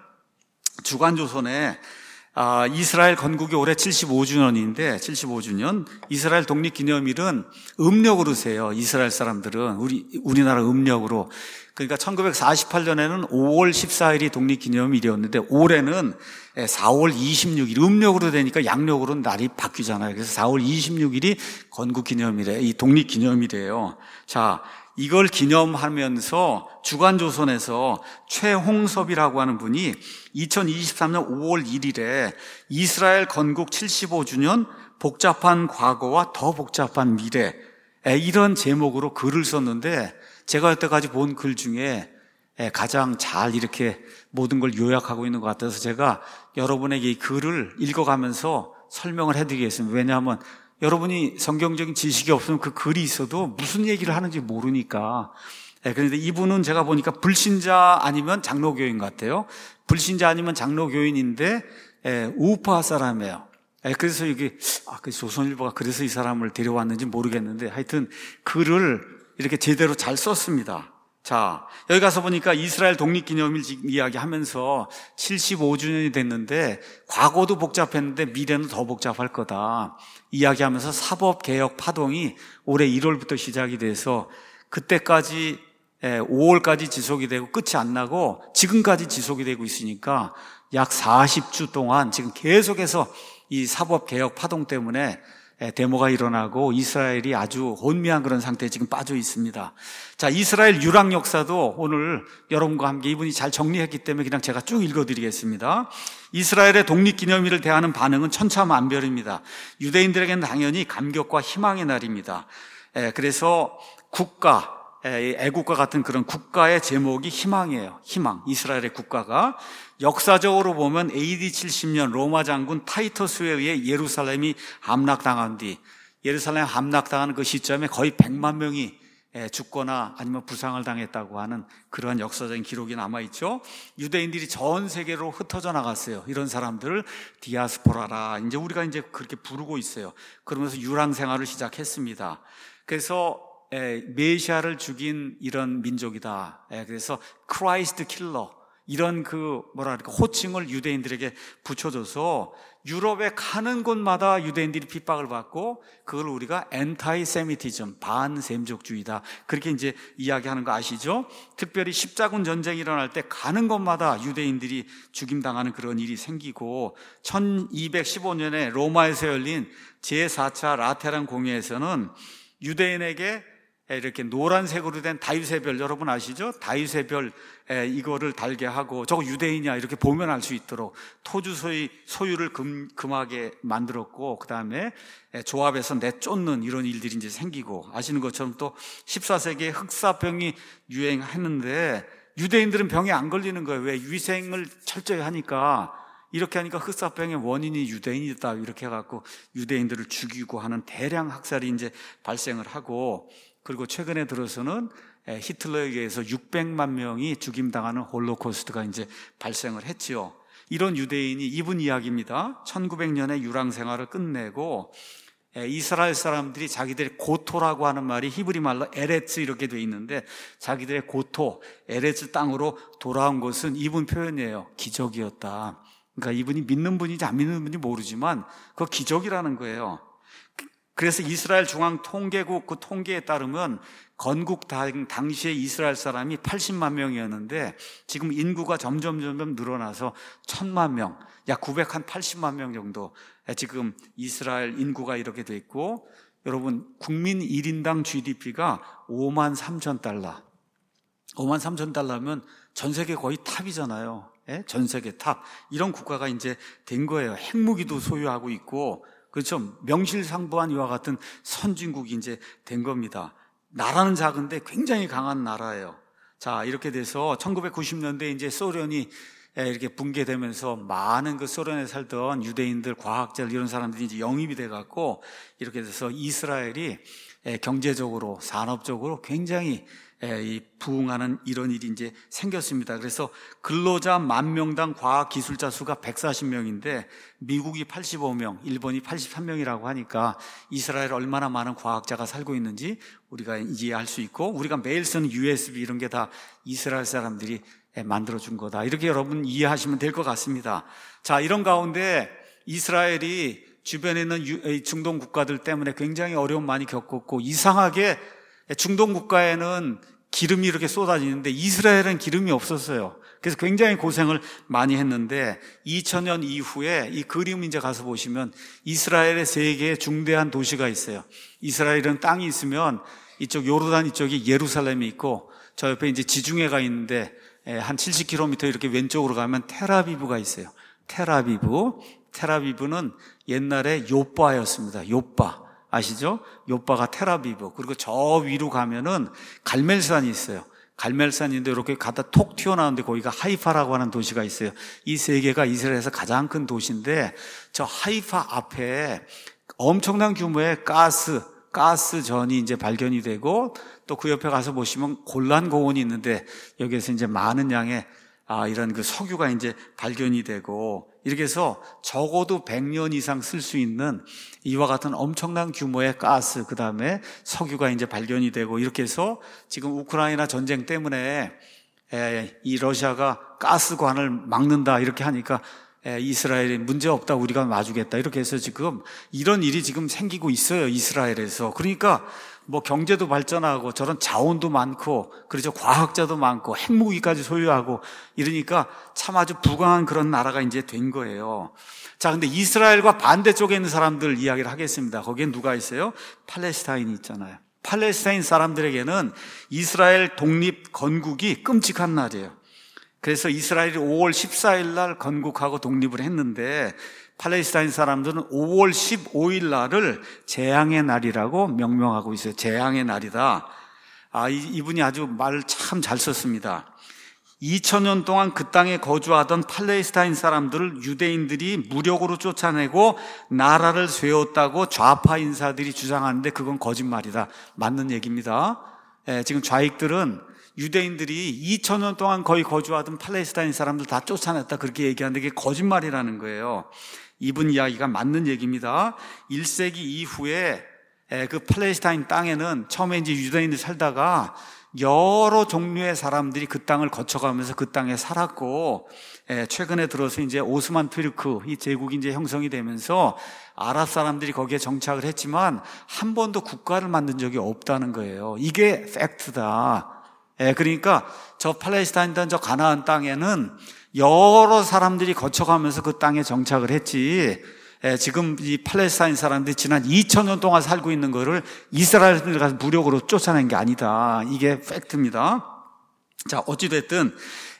주간조선에 아, 이스라엘 건국이 올해 칠십오 주년인데 칠십오 주년 이스라엘 독립기념일은 음력으로 세요. 이스라엘 사람들은 우리 우리나라 음력으로. 그러니까 천구백사십팔 년에는 오월 십사일이 독립기념일이었는데 올해는 사월 이십육일 음력으로 되니까 양력으로는 날이 바뀌잖아요. 그래서 사월 이십육일이 건국기념일에 이 독립기념일이에요. 자, 이걸 기념하면서 주간조선에서 최홍섭이라고 하는 분이 이천이십삼 년 오월 일일에 이스라엘 건국 칠십오 주년 복잡한 과거와 더 복잡한 미래 이런 제목으로 글을 썼는데 제가 여태까지 본 글 중에 가장 잘 이렇게 모든 걸 요약하고 있는 것 같아서 제가 여러분에게 이 글을 읽어가면서 설명을 해드리겠습니다. 왜냐하면 여러분이 성경적인 지식이 없으면 그 글이 있어도 무슨 얘기를 하는지 모르니까. 그런데 이분은 제가 보니까 불신자 아니면 장로교인 같아요. 불신자 아니면 장로교인인데 우파 사람이에요. 그래서 이게 아, 그 조선일보가 그래서 이 사람을 데려왔는지 모르겠는데 하여튼 글을 이렇게 제대로 잘 썼습니다. 자, 여기 가서 보니까 이스라엘 독립기념일 이야기하면서 칠십오 주년이 됐는데 과거도 복잡했는데 미래는 더 복잡할 거다 이야기하면서 사법개혁 파동이 올해 일월부터 시작이 돼서 그때까지 오월까지 지속이 되고 끝이 안 나고 지금까지 지속이 되고 있으니까 약 사십 주 동안 지금 계속해서 이 사법개혁 파동 때문에 데모가 일어나고 이스라엘이 아주 혼미한 그런 상태에 지금 빠져 있습니다. 자, 이스라엘 유랑 역사도 오늘 여러분과 함께 이분이 잘 정리했기 때문에 그냥 제가 쭉 읽어드리겠습니다. 이스라엘의 독립기념일을 대하는 반응은 천차만별입니다. 유대인들에게는 당연히 감격과 희망의 날입니다. 그래서 국가, 애국과 같은 그런 국가의 제목이 희망이에요. 희망. 이스라엘의 국가가 역사적으로 보면 에이디 칠십 년 로마 장군 타이터스에 의해 예루살렘이 함락당한 뒤 예루살렘 함락당하는 그 시점에 거의 백만 명이 죽거나 아니면 부상을 당했다고 하는 그러한 역사적인 기록이 남아있죠. 유대인들이 전 세계로 흩어져 나갔어요. 이런 사람들을 디아스포라라 이제 우리가 이제 그렇게 부르고 있어요. 그러면서 유랑 생활을 시작했습니다. 그래서 메시아를 죽인 이런 민족이다. 그래서 크라이스트 킬러 이런 그 뭐랄까 호칭을 유대인들에게 붙여줘서 유럽에 가는 곳마다 유대인들이 핍박을 받고 그걸 우리가 엔타이세미티즘 반세미족주의다 그렇게 이제 이야기하는 거 아시죠? 특별히 십자군 전쟁이 일어날 때 가는 곳마다 유대인들이 죽임당하는 그런 일이 생기고 천이백십오 년에 로마에서 열린 제사 차 라테란 공회에서는 유대인에게 이렇게 노란색으로 된 다윗의 별 여러분 아시죠? 다윗의 별 이거를 달게 하고 저거 유대인이야 이렇게 보면 알 수 있도록 토주 소유, 소유를 금, 금하게 만들었고 그 다음에 조합에서 내쫓는 이런 일들이 이제 생기고 아시는 것처럼 또 십사 세기에 흑사병이 유행했는데 유대인들은 병에 안 걸리는 거예요. 왜? 위생을 철저히 하니까 이렇게 하니까 흑사병의 원인이 유대인이다 이렇게 해갖고 유대인들을 죽이고 하는 대량 학살이 이제 발생을 하고 그리고 최근에 들어서는 히틀러에 의해서 육백만 명이 죽임당하는 홀로코스트가 이제 발생을 했지요. 이런 유대인이 이분 이야기입니다. 천구백 년에 유랑 생활을 끝내고 이스라엘 사람들이 자기들의 고토라고 하는 말이 히브리 말로 에레츠 이렇게 돼 있는데 자기들의 고토, 에레츠 땅으로 돌아온 것은 이분 표현이에요. 기적이었다. 그러니까 이분이 믿는 분인지 안 믿는 분인지 모르지만 그거 기적이라는 거예요. 그래서 이스라엘 중앙통계국 그 통계에 따르면 건국 당시에 이스라엘 사람이 팔십만 명이었는데 지금 인구가 점점 점점 늘어나서 천만 명, 약 구백팔십만 명 정도 지금 이스라엘 인구가 이렇게 돼 있고 여러분 국민 일 인당 지디피가 오만 삼천 달러 오만 삼천 달러면 전 세계 거의 탑이잖아요. 예? 전 세계 탑. 이런 국가가 이제 된 거예요. 핵무기도 소유하고 있고 그렇죠. 명실상부한 이와 같은 선진국이 이제 된 겁니다. 나라는 작은데 굉장히 강한 나라예요. 자, 이렇게 돼서 천구백구십 년대 이제 소련이 이렇게 붕괴되면서 많은 그 소련에 살던 유대인들, 과학자들 이런 사람들이 이제 영입이 돼갖고 이렇게 돼서 이스라엘이 경제적으로, 산업적으로 굉장히 이 부흥하는 이런 일이 이제 생겼습니다. 그래서 근로자 만 명당 과학기술자 수가 백사십 명인데 미국이 팔십오 명, 일본이 팔십삼 명이라고 하니까 이스라엘에 얼마나 많은 과학자가 살고 있는지 우리가 이해할 수 있고, 우리가 매일 쓰는 유에스비 이런 게 다 이스라엘 사람들이 만들어준 거다, 이렇게 여러분 이해하시면 될 것 같습니다. 자, 이런 가운데 이스라엘이 주변에 있는 중동 국가들 때문에 굉장히 어려움 많이 겪었고, 이상하게 중동 국가에는 기름이 이렇게 쏟아지는데 이스라엘은 기름이 없었어요. 그래서 굉장히 고생을 많이 했는데 이천 년 이후에 이 그림 이제 가서 보시면 이스라엘의 세 개의 중대한 도시가 있어요. 이스라엘은 땅이 있으면 이쪽 요르단 이쪽이 예루살렘이 있고, 저 옆에 이제 지중해가 있는데 한 칠십 킬로미터 이렇게 왼쪽으로 가면 텔아비브가 있어요. 텔아비브. 텔아비브는 옛날에 요빠였습니다. 요빠. 아시죠? 요빠가 텔아비브. 그리고 저 위로 가면은 갈멜산이 있어요. 갈멜산인데 이렇게 가다 톡 튀어나오는데 거기가 하이파라고 하는 도시가 있어요. 이 세 개가 이스라엘에서 가장 큰 도시인데, 저 하이파 앞에 엄청난 규모의 가스, 가스전이 이제 발견이 되고, 또 그 옆에 가서 보시면 골란 고원이 있는데 여기에서 이제 많은 양의 아, 이런 그 석유가 이제 발견이 되고, 이렇게 해서 적어도 백 년 이상 쓸 수 있는 이와 같은 엄청난 규모의 가스, 그 다음에 석유가 이제 발견이 되고, 이렇게 해서 지금 우크라이나 전쟁 때문에 이 러시아가 가스관을 막는다 이렇게 하니까 이스라엘이 문제 없다, 우리가 놔주겠다, 이렇게 해서 지금 이런 일이 지금 생기고 있어요, 이스라엘에서. 그러니까 뭐 경제도 발전하고 저런 자원도 많고, 그렇죠, 과학자도 많고 핵무기까지 소유하고 이러니까 참 아주 부강한 그런 나라가 이제 된 거예요. 자, 근데 이스라엘과 반대쪽에 있는 사람들 이야기를 하겠습니다. 거기에 누가 있어요? 팔레스타인이 있잖아요. 팔레스타인 사람들에게는 이스라엘 독립 건국이 끔찍한 날이에요. 그래서 이스라엘이 오월 십사일 날 건국하고 독립을 했는데, 팔레스타인 사람들은 오월 십오일 날을 재앙의 날이라고 명명하고 있어요. 재앙의 날이다. 아, 이분이 아주 말 참 잘 썼습니다. 이천 년 동안 그 땅에 거주하던 팔레스타인 사람들을 유대인들이 무력으로 쫓아내고 나라를 세웠다고 좌파 인사들이 주장하는데 그건 거짓말이다. 맞는 얘기입니다. 예, 지금 좌익들은 유대인들이 이천 년 동안 거의 거주하던 팔레스타인 사람들 다 쫓아냈다, 그렇게 얘기하는데 그게 거짓말이라는 거예요. 이분 이야기가 맞는 얘기입니다. 일 세기 이후에 그 팔레스타인 땅에는 처음에 이제 유대인들이 살다가 여러 종류의 사람들이 그 땅을 거쳐가면서 그 땅에 살았고, 최근에 들어서 이제 오스만 투르크 이 제국이 이제 형성이 되면서 아랍 사람들이 거기에 정착을 했지만 한 번도 국가를 만든 적이 없다는 거예요. 이게 팩트다. 그러니까 저 팔레스타인이든 저 가나안 땅에는 여러 사람들이 거쳐가면서 그 땅에 정착을 했지, 지금 이 팔레스타인 사람들이 지난 이천 년 동안 살고 있는 거를 이스라엘을 가서 무력으로 쫓아낸 게 아니다. 이게 팩트입니다. 자, 어찌됐든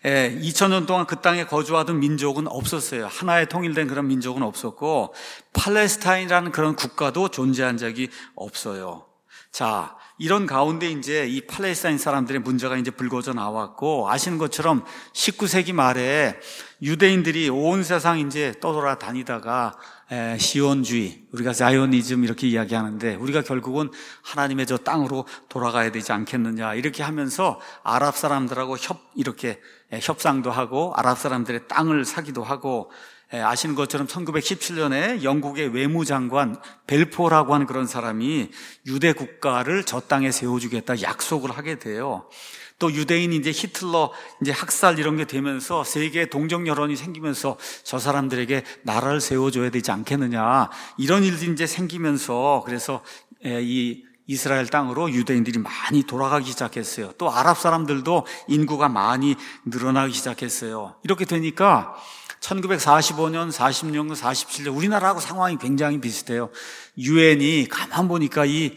이천 년 동안 그 땅에 거주하던 민족은 없었어요. 하나의 통일된 그런 민족은 없었고, 팔레스타인이라는 그런 국가도 존재한 적이 없어요. 자, 이런 가운데 이제 이 팔레스타인 사람들의 문제가 이제 불거져 나왔고, 아시는 것처럼 십구 세기 말에 유대인들이 온 세상 이제 떠돌아다니다가 에, 시온주의, 우리가 자이오니즘 이렇게 이야기하는데, 우리가 결국은 하나님의 저 땅으로 돌아가야 되지 않겠느냐 이렇게 하면서 아랍 사람들하고 협 이렇게 에, 협상도 하고 아랍 사람들의 땅을 사기도 하고, 에, 아시는 것처럼 천구백십칠 년에 영국의 외무장관 벨포라고 하는 그런 사람이 유대 국가를 저 땅에 세워주겠다 약속을 하게 돼요. 또 유대인 이제 히틀러 이제 학살 이런 게 되면서 세계 동정 여론이 생기면서 저 사람들에게 나라를 세워줘야 되지 않겠느냐, 이런 일들이 이제 생기면서, 그래서 이 이스라엘 땅으로 유대인들이 많이 돌아가기 시작했어요. 또 아랍 사람들도 인구가 많이 늘어나기 시작했어요. 이렇게 되니까 천구백사십오 년, 사십육 년, 사십칠 년 우리나라하고 상황이 굉장히 비슷해요. 유엔이 가만 보니까 이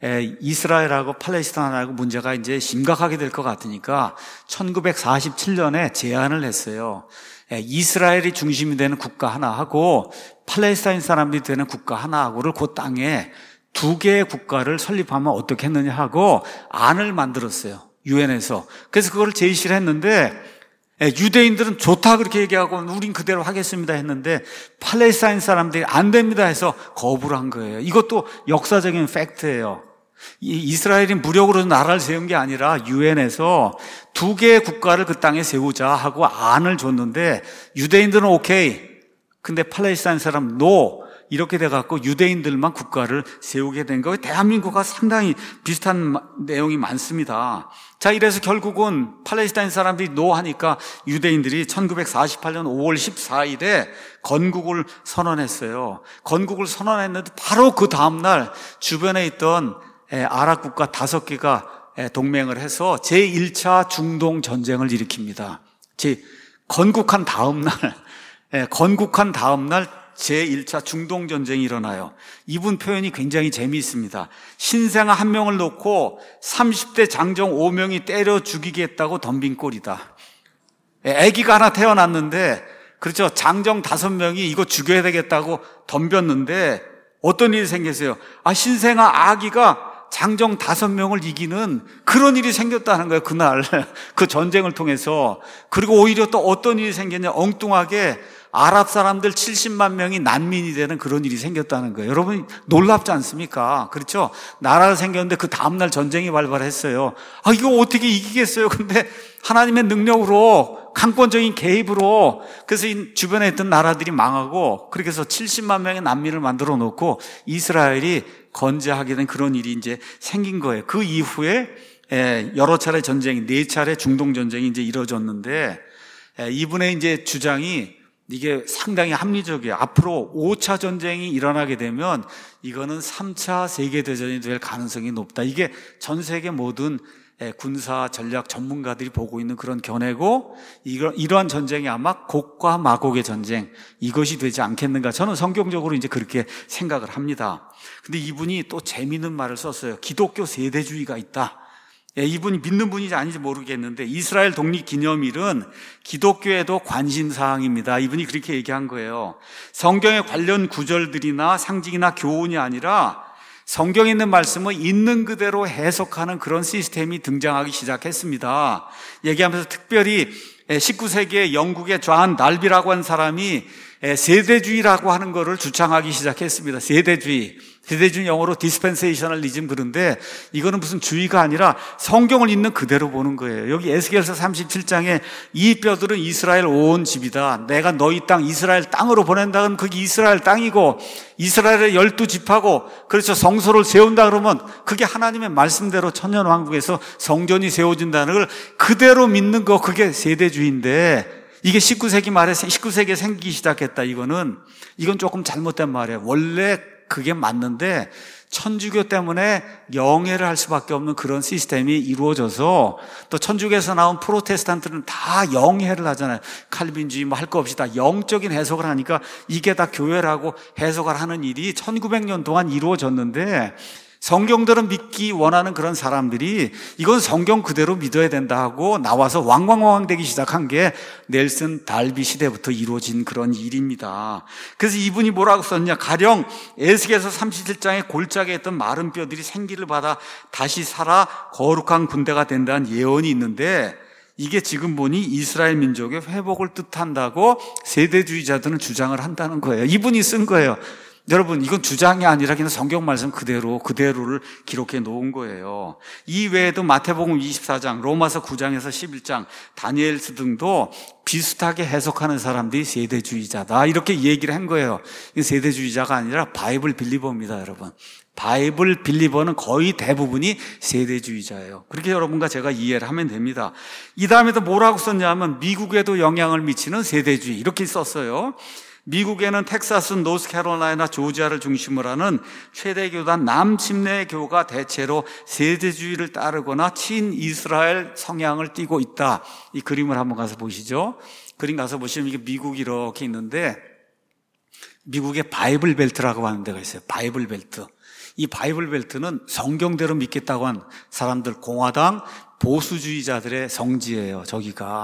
이스라엘하고 팔레스타인하고 문제가 이제 심각하게 될 것 같으니까 천구백사십칠 년에 제안을 했어요. 이스라엘이 중심이 되는 국가 하나 하고 팔레스타인 사람들이 되는 국가 하나 하고를 그 땅에 두 개의 국가를 설립하면 어떻겠느냐 하고 안을 만들었어요, 유엔에서. 그래서 그걸 제시를 했는데 유대인들은 좋다 그렇게 얘기하고 우린 그대로 하겠습니다 했는데 팔레스타인 사람들이 안 됩니다 해서 거부를 한 거예요. 이것도 역사적인 팩트예요. 이스라엘이 무력으로 나라를 세운 게 아니라 유엔에서 두 개의 국가를 그 땅에 세우자 하고 안을 줬는데 유대인들은 오케이, 근데 팔레스타인 사람 노, 이렇게 돼갖고 유대인들만 국가를 세우게 된 거예요. 대한민국과 상당히 비슷한 내용이 많습니다. 자, 이래서 결국은 팔레스타인 사람들이 노 하니까 유대인들이 천구백사십팔 년 오월 십사일에 건국을 선언했어요. 건국을 선언했는데 바로 그 다음날 주변에 있던 아랍 국가 다섯 개가 동맹을 해서 제일 차 중동 전쟁을 일으킵니다. 제 건국한 다음날, 건국한 다음날 제일 차 중동 전쟁이 일어나요. 이분 표현이 굉장히 재미있습니다. 신생아 한 명을 놓고 삼십 대 장정 오 명이 때려 죽이겠다고 덤빈 꼴이다. 아기가 하나 태어났는데, 그렇죠, 장정 다섯 명이 이거 죽여야 되겠다고 덤볐는데 어떤 일이 생겼어요? 아, 신생아 아기가 장정 다섯 명을 이기는 그런 일이 생겼다는 거예요, 그날. 그 전쟁을 통해서. 그리고 오히려 또 어떤 일이 생겼냐, 엉뚱하게 아랍 사람들 칠십만 명이 난민이 되는 그런 일이 생겼다는 거예요. 여러분 놀랍지 않습니까? 그렇죠? 나라가 생겼는데 그 다음날 전쟁이 발발했어요. 아, 이거 어떻게 이기겠어요? 근데 하나님의 능력으로, 강권적인 개입으로, 그래서 이 주변에 있던 나라들이 망하고, 그렇게 해서 칠십만 명의 난민을 만들어 놓고 이스라엘이 건재하게 된 그런 일이 이제 생긴 거예요. 그 이후에 여러 차례 전쟁이, 네 차례 중동 전쟁이 이제 이루어졌는데, 이분의 이제 주장이 이게 상당히 합리적이에요. 앞으로 오 차 전쟁이 일어나게 되면 이거는 삼 차 세계대전이 될 가능성이 높다. 이게 전 세계 모든 군사 전략 전문가들이 보고 있는 그런 견해고, 이러한 전쟁이 아마 곡과 마곡의 전쟁, 이것이 되지 않겠는가. 저는 성경적으로 이제 그렇게 생각을 합니다. 근데 이분이 또 재미있는 말을 썼어요. 기독교 세대주의가 있다. 예, 이분이 믿는 분인지 아닌지 모르겠는데 이스라엘 독립기념일은 기독교에도 관심사항입니다. 이분이 그렇게 얘기한 거예요. 성경의 관련 구절들이나 상징이나 교훈이 아니라 성경에 있는 말씀을 있는 그대로 해석하는 그런 시스템이 등장하기 시작했습니다. 얘기하면서 특별히 십구 세기에 영국의 존 달비라고 한 사람이 세대주의라고 하는 거를 주창하기 시작했습니다. 세대주의. 세대주의 영어로 디스펜세이셔널리즘, 그런데 이거는 무슨 주의가 아니라 성경을 있는 그대로 보는 거예요. 여기 에스겔서 삼십칠 장에 이 뼈들은 이스라엘 온 집이다. 내가 너희 땅 이스라엘 땅으로 보낸다는 그게 이스라엘 땅이고, 이스라엘의 열두 지파고, 그렇죠, 성소를 세운다 그러면 그게 하나님의 말씀대로 천년왕국에서 성전이 세워진다는 걸 그대로 믿는 거, 그게 세대주의인데, 이게 십구 세기 말에, 십구 세기에 생기기 시작했다. 이거는, 이건 조금 잘못된 말이에요. 원래 그게 맞는데 천주교 때문에 영해를 할 수밖에 없는 그런 시스템이 이루어져서, 또 천주교에서 나온 프로테스탄트는 다 영해를 하잖아요. 칼빈주의 뭐 할 거 없이 다 영적인 해석을 하니까 이게 다 교회라고 해석을 하는 일이 천구백 년 동안 이루어졌는데, 성경들은 믿기 원하는 그런 사람들이 이건 성경 그대로 믿어야 된다 하고 나와서 왕왕왕 되기 시작한 게 넬슨 달비 시대부터 이루어진 그런 일입니다. 그래서 이분이 뭐라고 썼냐, 가령 에스겔서 삼십칠 장에 골짜기에 있던 마른 뼈들이 생기를 받아 다시 살아 거룩한 군대가 된다는 예언이 있는데, 이게 지금 보니 이스라엘 민족의 회복을 뜻한다고 세대주의자들은 주장을 한다는 거예요. 이분이 쓴 거예요. 여러분, 이건 주장이 아니라 그냥 성경 말씀 그대로, 그대로를 기록해 놓은 거예요. 이 외에도 마태복음 이십사 장, 로마서 구 장에서 십일 장, 다니엘서 등도 비슷하게 해석하는 사람들이 세대주의자다, 이렇게 얘기를 한 거예요. 이게 세대주의자가 아니라 바이블 빌리버입니다, 여러분. 바이블 빌리버는 거의 대부분이 세대주의자예요. 그렇게 여러분과 제가 이해를 하면 됩니다. 이 다음에도 뭐라고 썼냐면 미국에도 영향을 미치는 세대주의, 이렇게 썼어요. 미국에는 텍사스, 노스캐롤라이나, 조지아를 중심으로 하는 최대 교단 남침례교가 대체로 세대주의를 따르거나 친이스라엘 성향을 띠고 있다. 이 그림을 한번 가서 보시죠. 그림 가서 보시면 이게 미국이 이렇게 있는데, 미국의 바이블 벨트라고 하는 데가 있어요. 바이블 벨트. 이 바이블 벨트는 성경대로 믿겠다고 한 사람들, 공화당 보수주의자들의 성지예요, 저기가.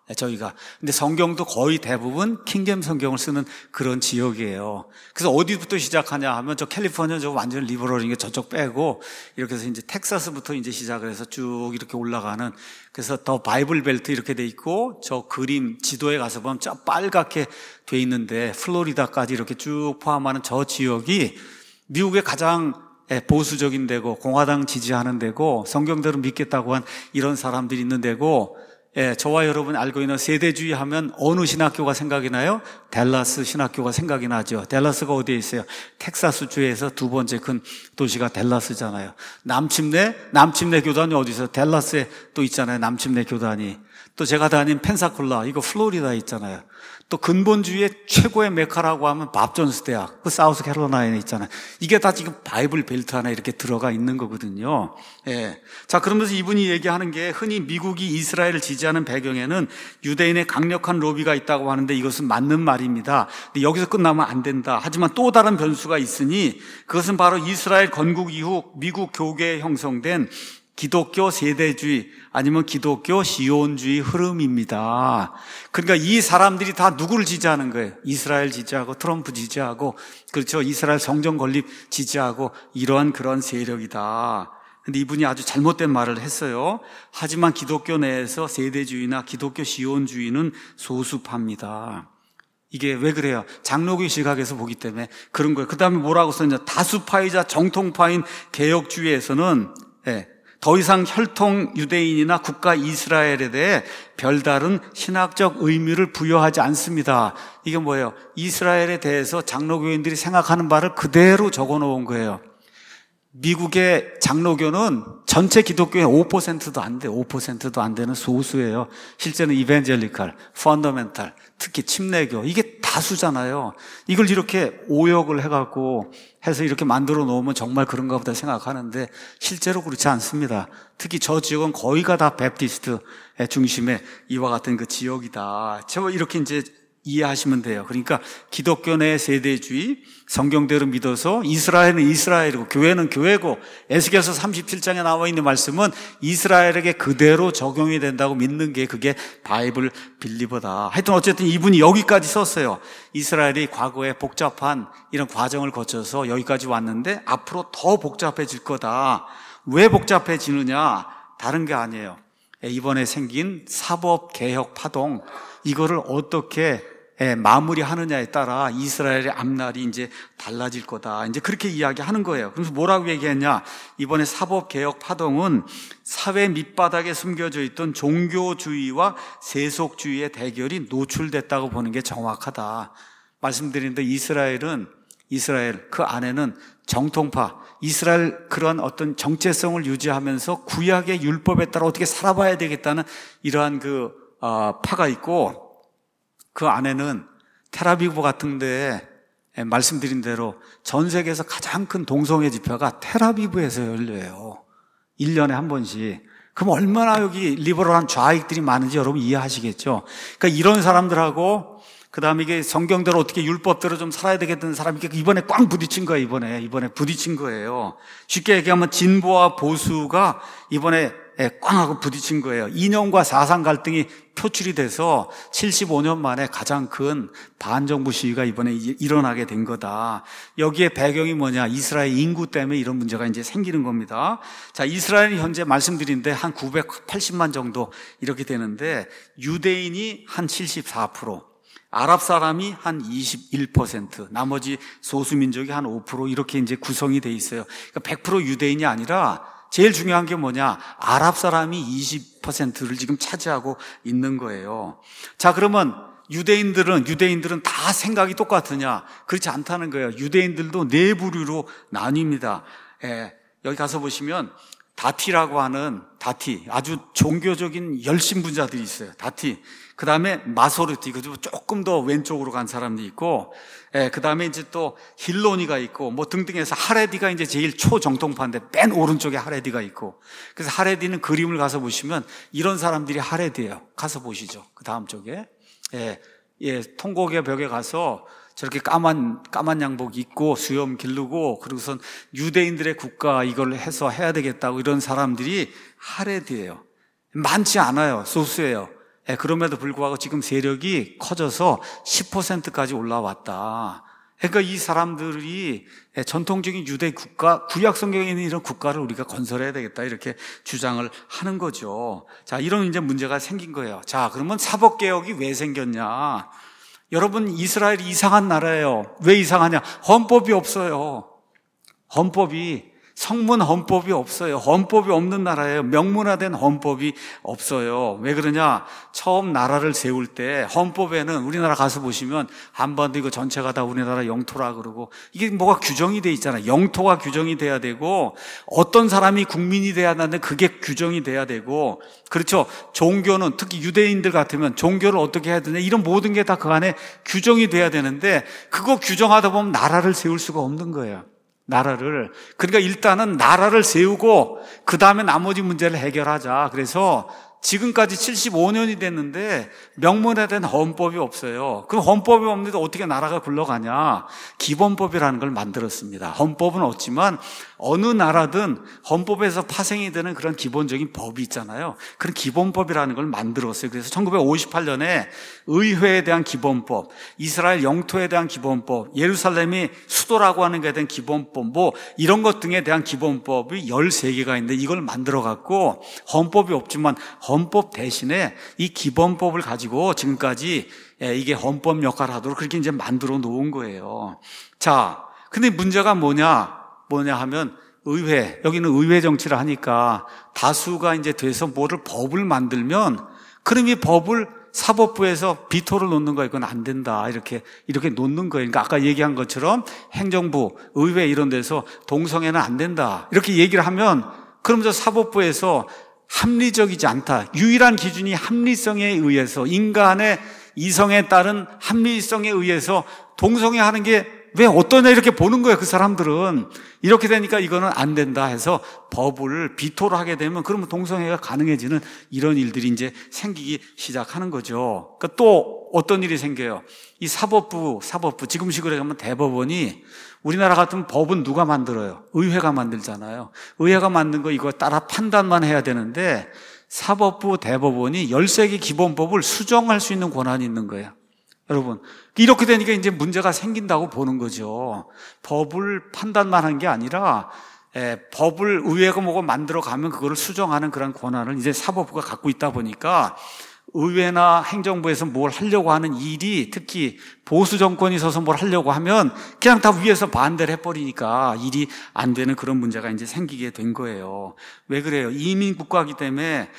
저희가. 근데 성경도 거의 대부분 킹잼 성경을 쓰는 그런 지역이에요. 그래서 어디부터 시작하냐 하면 저 캘리포니아 저 완전 리버럴인 게 저쪽 빼고 이렇게 해서 이제 텍사스부터 이제 시작을 해서 쭉 이렇게 올라가는, 그래서 더 바이블 벨트 이렇게 돼 있고 저 그림 지도에 가서 보면 저 빨갛게 돼 있는데 플로리다까지 이렇게 쭉 포함하는 저 지역이 미국의 가장 보수적인 데고 공화당 지지하는 데고 성경대로 믿겠다고 한 이런 사람들이 있는 데고, 예, 저와 여러분 알고 있는 세대주의 하면 어느 신학교가 생각이 나요? 댈러스 신학교가 생각이 나죠. 댈러스가 어디에 있어요? 텍사스 주에서 두 번째 큰 도시가 댈러스잖아요. 남침내, 남침내 교단이 어디 있어요? 댈러스에 또 있잖아요. 남침내 교단이. 또 제가 다닌 펜사콜라, 이거 플로리다에 있잖아요. 또 근본주의의 최고의 메카라고 하면 밥 존스 대학, 그 사우스 캐롤라이나에 있잖아요. 이게 다 지금 바이블 벨트 안에 이렇게 들어가 있는 거거든요. 예. 자, 그러면서 이분이 얘기하는 게 흔히 미국이 이스라엘을 지지하는 배경에는 유대인의 강력한 로비가 있다고 하는데 이것은 맞는 말입니다. 근데 여기서 끝나면 안 된다. 하지만 또 다른 변수가 있으니 그것은 바로 이스라엘 건국 이후 미국 교계에 형성된 기독교 세대주의 아니면 기독교 시온주의 흐름입니다. 그러니까 이 사람들이 다 누구를 지지하는 거예요? 이스라엘 지지하고 트럼프 지지하고, 그렇죠, 이스라엘 성전 건립 지지하고 이러한 그런 세력이다. 근데 이분이 아주 잘못된 말을 했어요. 하지만 기독교 내에서 세대주의나 기독교 시온주의는 소수파입니다. 이게 왜 그래요? 장로교 시각에서 보기 때문에 그런 거예요. 그 다음에 뭐라고 썼냐? 다수파이자 정통파인 개혁주의에서는, 예, 더 이상 혈통 유대인이나 국가 이스라엘에 대해 별다른 신학적 의미를 부여하지 않습니다. 이게 뭐예요? 이스라엘에 대해서 장로교인들이 생각하는 바를 그대로 적어놓은 거예요. 미국의 장로교는 전체 기독교의 오 퍼센트도 안 돼, 오 퍼센트도 안 되는 소수예요. 실제는 이벤젤리칼, 펀더멘탈, 특히 침례교, 이게 다수잖아요. 이걸 이렇게 오역을 해갖고 해서 이렇게 만들어 놓으면 정말 그런가 보다 생각하는데 실제로 그렇지 않습니다. 특히 저 지역은 거의가 다 베프티스트의 중심의 이와 같은 그 지역이다. 저 이렇게 이제 이해하시면 돼요. 그러니까 기독교 내 세대주의, 성경대로 믿어서 이스라엘은 이스라엘이고 교회는 교회고, 에스겔서 삼십칠 장에 나와 있는 말씀은 이스라엘에게 그대로 적용이 된다고 믿는 게 그게 바이블 빌리버다. 하여튼 어쨌든 이분이 여기까지 썼어요. 이스라엘이 과거에 복잡한 이런 과정을 거쳐서 여기까지 왔는데 앞으로 더 복잡해질 거다. 왜 복잡해지느냐? 다른 게 아니에요. 이번에 생긴 사법개혁 파동, 이거를 어떻게 마무리하느냐에 따라 이스라엘의 앞날이 이제 달라질 거다. 이제 그렇게 이야기하는 거예요. 그래서 뭐라고 얘기했냐? 이번에 사법개혁 파동은 사회 밑바닥에 숨겨져 있던 종교주의와 세속주의의 대결이 노출됐다고 보는 게 정확하다. 말씀드리는데 이스라엘은, 이스라엘 그 안에는 정통파, 이스라엘 그런 어떤 정체성을 유지하면서 구약의 율법에 따라 어떻게 살아봐야 되겠다는 이러한 그 어, 파가 있고, 그 안에는 텔아비브 같은 데 말씀드린 대로 전 세계에서 가장 큰 동성애 집회가 텔아비브에서 열려요. 일 년에 한 번씩. 그럼 얼마나 여기 리버럴한 좌익들이 많은지 여러분 이해하시겠죠? 그러니까 이런 사람들하고 그 다음에 이게 성경대로 어떻게 율법대로 좀 살아야 되겠다는 사람이 이번에 꽝 부딪힌 거예요. 이번에 이번에 부딪힌 거예요. 쉽게 얘기하면 진보와 보수가 이번에 꽝하고 부딪힌 거예요. 이념과 사상 갈등이 표출이 돼서 칠십오 년 만에 가장 큰 반정부 시위가 이번에 일어나게 된 거다. 여기에 배경이 뭐냐? 이스라엘 인구 때문에 이런 문제가 이제 생기는 겁니다. 자, 이스라엘이 현재 말씀드린데 한 구백팔십만 정도 이렇게 되는데 유대인이 한 칠십사 퍼센트, 아랍 사람이 한 이십일 퍼센트, 나머지 소수민족이 한 오 퍼센트 이렇게 이제 구성이 돼 있어요. 그러니까 백 퍼센트 유대인이 아니라 제일 중요한 게 뭐냐? 아랍 사람이 이십 퍼센트를 지금 차지하고 있는 거예요. 자, 그러면 유대인들은, 유대인들은 다 생각이 똑같으냐? 그렇지 않다는 거예요. 유대인들도 네 부류로 나뉩니다. 예, 여기 가서 보시면 다티라고 하는, 다티, 아주 종교적인 열심분자들이 있어요. 다티. 그 다음에 마소르티, 그리고 조금 더 왼쪽으로 간 사람도 있고, 예, 그 다음에 이제 또 힐로니가 있고, 뭐 등등해서 하레디가 이제 제일 초정통파인데 맨 오른쪽에 하레디가 있고, 그래서 하레디는 그림을 가서 보시면 이런 사람들이 하레디예요. 가서 보시죠. 그 다음 쪽에. 예, 예, 통곡의 벽에 가서 저렇게 까만, 까만 양복 입고 수염 기르고, 그리고선 유대인들의 국가 이걸 해서 해야 되겠다고 이런 사람들이 하레디예요. 많지 않아요. 소수예요. 그럼에도 불구하고 지금 세력이 커져서 십 퍼센트까지 올라왔다. 그러니까 이 사람들이 전통적인 유대 국가, 구약 성경에 있는 이런 국가를 우리가 건설해야 되겠다 이렇게 주장을 하는 거죠. 자, 이런 이제 문제가 생긴 거예요. 자, 그러면 사법개혁이 왜 생겼냐? 여러분, 이스라엘이 이상한 나라예요. 왜 이상하냐? 헌법이 없어요. 헌법이 성문 헌법이 없어요. 헌법이 없는 나라예요. 명문화된 헌법이 없어요. 왜 그러냐? 처음 나라를 세울 때 헌법에는 우리나라 가서 보시면 한반도 이거 전체가 다 우리나라 영토라 그러고 이게 뭐가 규정이 돼 있잖아요. 영토가 규정이 돼야 되고 어떤 사람이 국민이 돼야 하는데 그게 규정이 돼야 되고 그렇죠. 종교는 특히 유대인들 같으면 종교를 어떻게 해야 되냐 이런 모든 게 다 그 안에 규정이 돼야 되는데 그거 규정하다 보면 나라를 세울 수가 없는 거예요. 나라를. 그러니까 일단은 나라를 세우고 그 다음에 나머지 문제를 해결하자. 그래서 지금까지 칠십오 년이 됐는데 명문화된 헌법이 없어요. 그럼 헌법이 없는데 어떻게 나라가 굴러가냐? 기본법이라는 걸 만들었습니다. 헌법은 없지만 어느 나라든 헌법에서 파생이 되는 그런 기본적인 법이 있잖아요. 그런 기본법이라는 걸 만들었어요. 그래서 천구백오십팔 년에 의회에 대한 기본법, 이스라엘 영토에 대한 기본법, 예루살렘이 수도라고 하는 것에 대한 기본법, 뭐 이런 것 등에 대한 기본법이 열세 개가 있는데 이걸 만들어 갖고 헌법이 없지만 헌법 대신에 이 기본법을 가지고 지금까지 이게 헌법 역할을 하도록 그렇게 이제 만들어 놓은 거예요. 자, 근데 문제가 뭐냐? 뭐냐 하면 의회, 여기는 의회 정치를 하니까 다수가 이제 돼서 뭐를 법을 만들면 그럼 이 법을 사법부에서 비토를 놓는 거예요. 이건 안 된다. 이렇게, 이렇게 놓는 거예요. 그러니까 아까 얘기한 것처럼 행정부, 의회 이런 데서 동성애는 안 된다. 이렇게 얘기를 하면 그럼 저 사법부에서 합리적이지 않다. 유일한 기준이 합리성에 의해서 인간의 이성에 따른 합리성에 의해서 동성애하는 게 왜 어떠냐 이렇게 보는 거예요. 그 사람들은. 이렇게 되니까 이거는 안 된다 해서 법을 비토를 하게 되면 그러면 동성애가 가능해지는 이런 일들이 이제 생기기 시작하는 거죠. 그러니까 또 어떤 일이 생겨요. 이 사법부, 사법부 지금식으로 하면 대법원이 우리나라 같은 법은 누가 만들어요? 의회가 만들잖아요. 의회가 만든 거 이거 따라 판단만 해야 되는데 사법부 대법원이 열세 개 기본법을 수정할 수 있는 권한이 있는 거예요. 여러분, 이렇게 되니까 이제 문제가 생긴다고 보는 거죠. 법을 판단만 한 게 아니라 에, 법을 의회가 뭐고 만들어 가면 그거를 수정하는 그런 권한을 이제 사법부가 갖고 있다 보니까 의회나 행정부에서 뭘 하려고 하는 일이 특히 보수 정권이 서서 뭘 하려고 하면 그냥 다 위에서 반대를 해버리니까 일이 안 되는 그런 문제가 이제 생기게 된 거예요. 왜 그래요? 이민 국가이기 때문에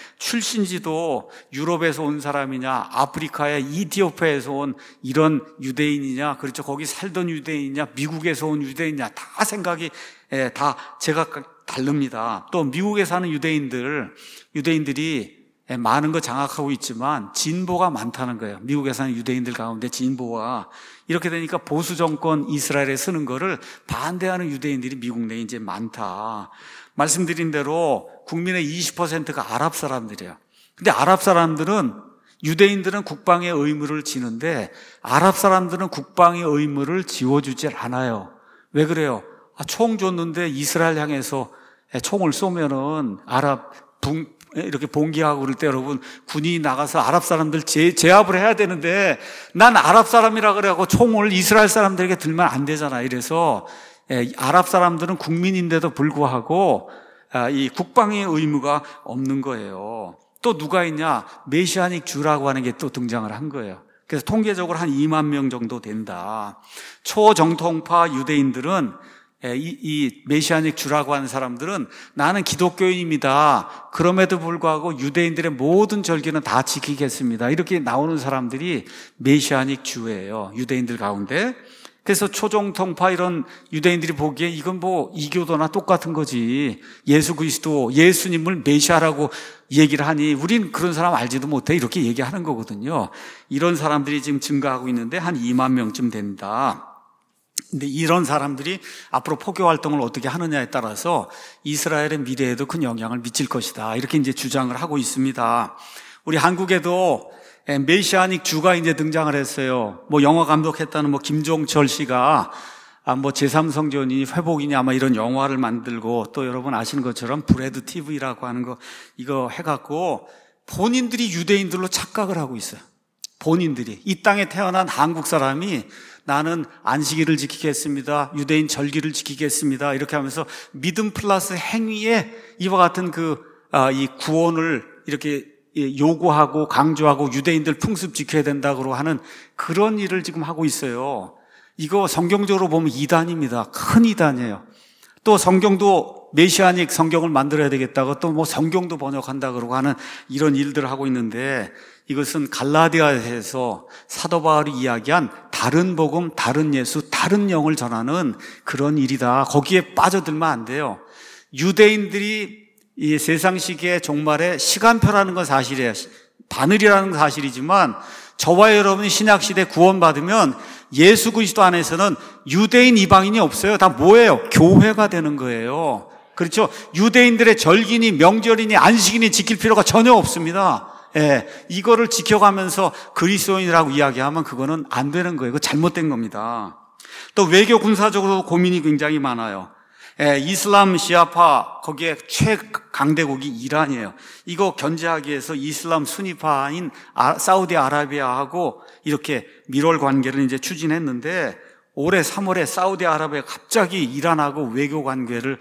출신지도 유럽에서 온 사람이냐, 아프리카의 이티오피아에서 온 이런 유대인이냐, 그렇죠. 거기 살던 유대인이냐, 미국에서 온 유대인이냐, 다 생각이 예, 다 제가 다릅니다. 또 미국에 사는 유대인들, 유대인들이 많은 거 장악하고 있지만 진보가 많다는 거예요. 미국에 사는 유대인들 가운데 진보가. 이렇게 되니까 보수 정권 이스라엘에 쓰는 거를 반대하는 유대인들이 미국 내에 이제 많다. 말씀드린 대로 국민의 이십 퍼센트가 아랍 사람들이에요. 근데 아랍 사람들은 유대인들은 국방의 의무를 지는데 아랍 사람들은 국방의 의무를 지워주질 않아요. 왜 그래요? 아, 총 줬는데 이스라엘 향해서 총을 쏘면은 아랍 붕 이렇게 봉기하고 그럴 때 여러분 군인이 나가서 아랍 사람들 제, 제압을 해야 되는데 난 아랍 사람이라 그래갖고 총을 이스라엘 사람들에게 들면 안 되잖아. 이래서 예, 아랍 사람들은 국민인데도 불구하고 아, 이 국방의 의무가 없는 거예요. 또 누가 있냐? 메시아닉 주라고 하는 게 또 등장을 한 거예요. 그래서 통계적으로 한 이만 명 정도 된다. 초정통파 유대인들은 이, 이 메시아닉 주라고 하는 사람들은 나는 기독교인입니다. 그럼에도 불구하고 유대인들의 모든 절기는 다 지키겠습니다. 이렇게 나오는 사람들이 메시아닉 주예요. 유대인들 가운데. 그래서 초정통파 이런 유대인들이 보기에 이건 뭐 이교도나 똑같은 거지. 예수 그리스도, 예수님을 메시아라고 얘기를 하니 우린 그런 사람 알지도 못해. 이렇게 얘기하는 거거든요. 이런 사람들이 지금 증가하고 있는데 한 이만 명쯤 된다. 근데 이런 사람들이 앞으로 포교 활동을 어떻게 하느냐에 따라서 이스라엘의 미래에도 큰 영향을 미칠 것이다. 이렇게 이제 주장을 하고 있습니다. 우리 한국에도 메시아닉 주가 이제 등장을 했어요. 뭐 영화 감독했다는 뭐 김종철 씨가 아 뭐 제삼 성전이 회복이냐 아마 이런 영화를 만들고 또 여러분 아시는 것처럼 브레드 티비라고 하는 거 이거 해갖고 본인들이 유대인들로 착각을 하고 있어요. 본인들이. 이 땅에 태어난 한국 사람이 나는 안식일을 지키겠습니다. 유대인 절기를 지키겠습니다. 이렇게 하면서 믿음 플러스 행위에 이와 같은 그, 아, 이 구원을 이렇게 요구하고 강조하고 유대인들 풍습 지켜야 된다고 하는 그런 일을 지금 하고 있어요. 이거 성경적으로 보면 이단입니다. 큰 이단이에요. 또 성경도 메시아닉 성경을 만들어야 되겠다고 또 뭐 성경도 번역한다 그러고 하는 이런 일들을 하고 있는데 이것은 갈라디아에서 사도 바울이 이야기한 다른 복음, 다른 예수, 다른 영을 전하는 그런 일이다. 거기에 빠져들면 안 돼요. 유대인들이 이 세상 시기의 종말에 시간표라는 건 사실이에요. 바늘이라는 건 사실이지만 저와 여러분이 신약시대 구원받으면 예수 그리스도 안에서는 유대인 이방인이 없어요. 다 뭐예요? 교회가 되는 거예요. 그렇죠? 유대인들의 절기니 명절이니 안식이니 지킬 필요가 전혀 없습니다. 예, 이거를 지켜가면서 그리스도인이라고 이야기하면 그거는 안 되는 거예요. 그거 잘못된 겁니다. 또 외교 군사적으로 고민이 굉장히 많아요. 예, 이슬람 시아파 거기에 최강대국이 이란이에요. 이거 견제하기 위해서 이슬람 순위파인 사우디아라비아하고 이렇게 밀월 관계를 이제 추진했는데 올해 삼월에 사우디아라비아가 갑자기 이란하고 외교 관계를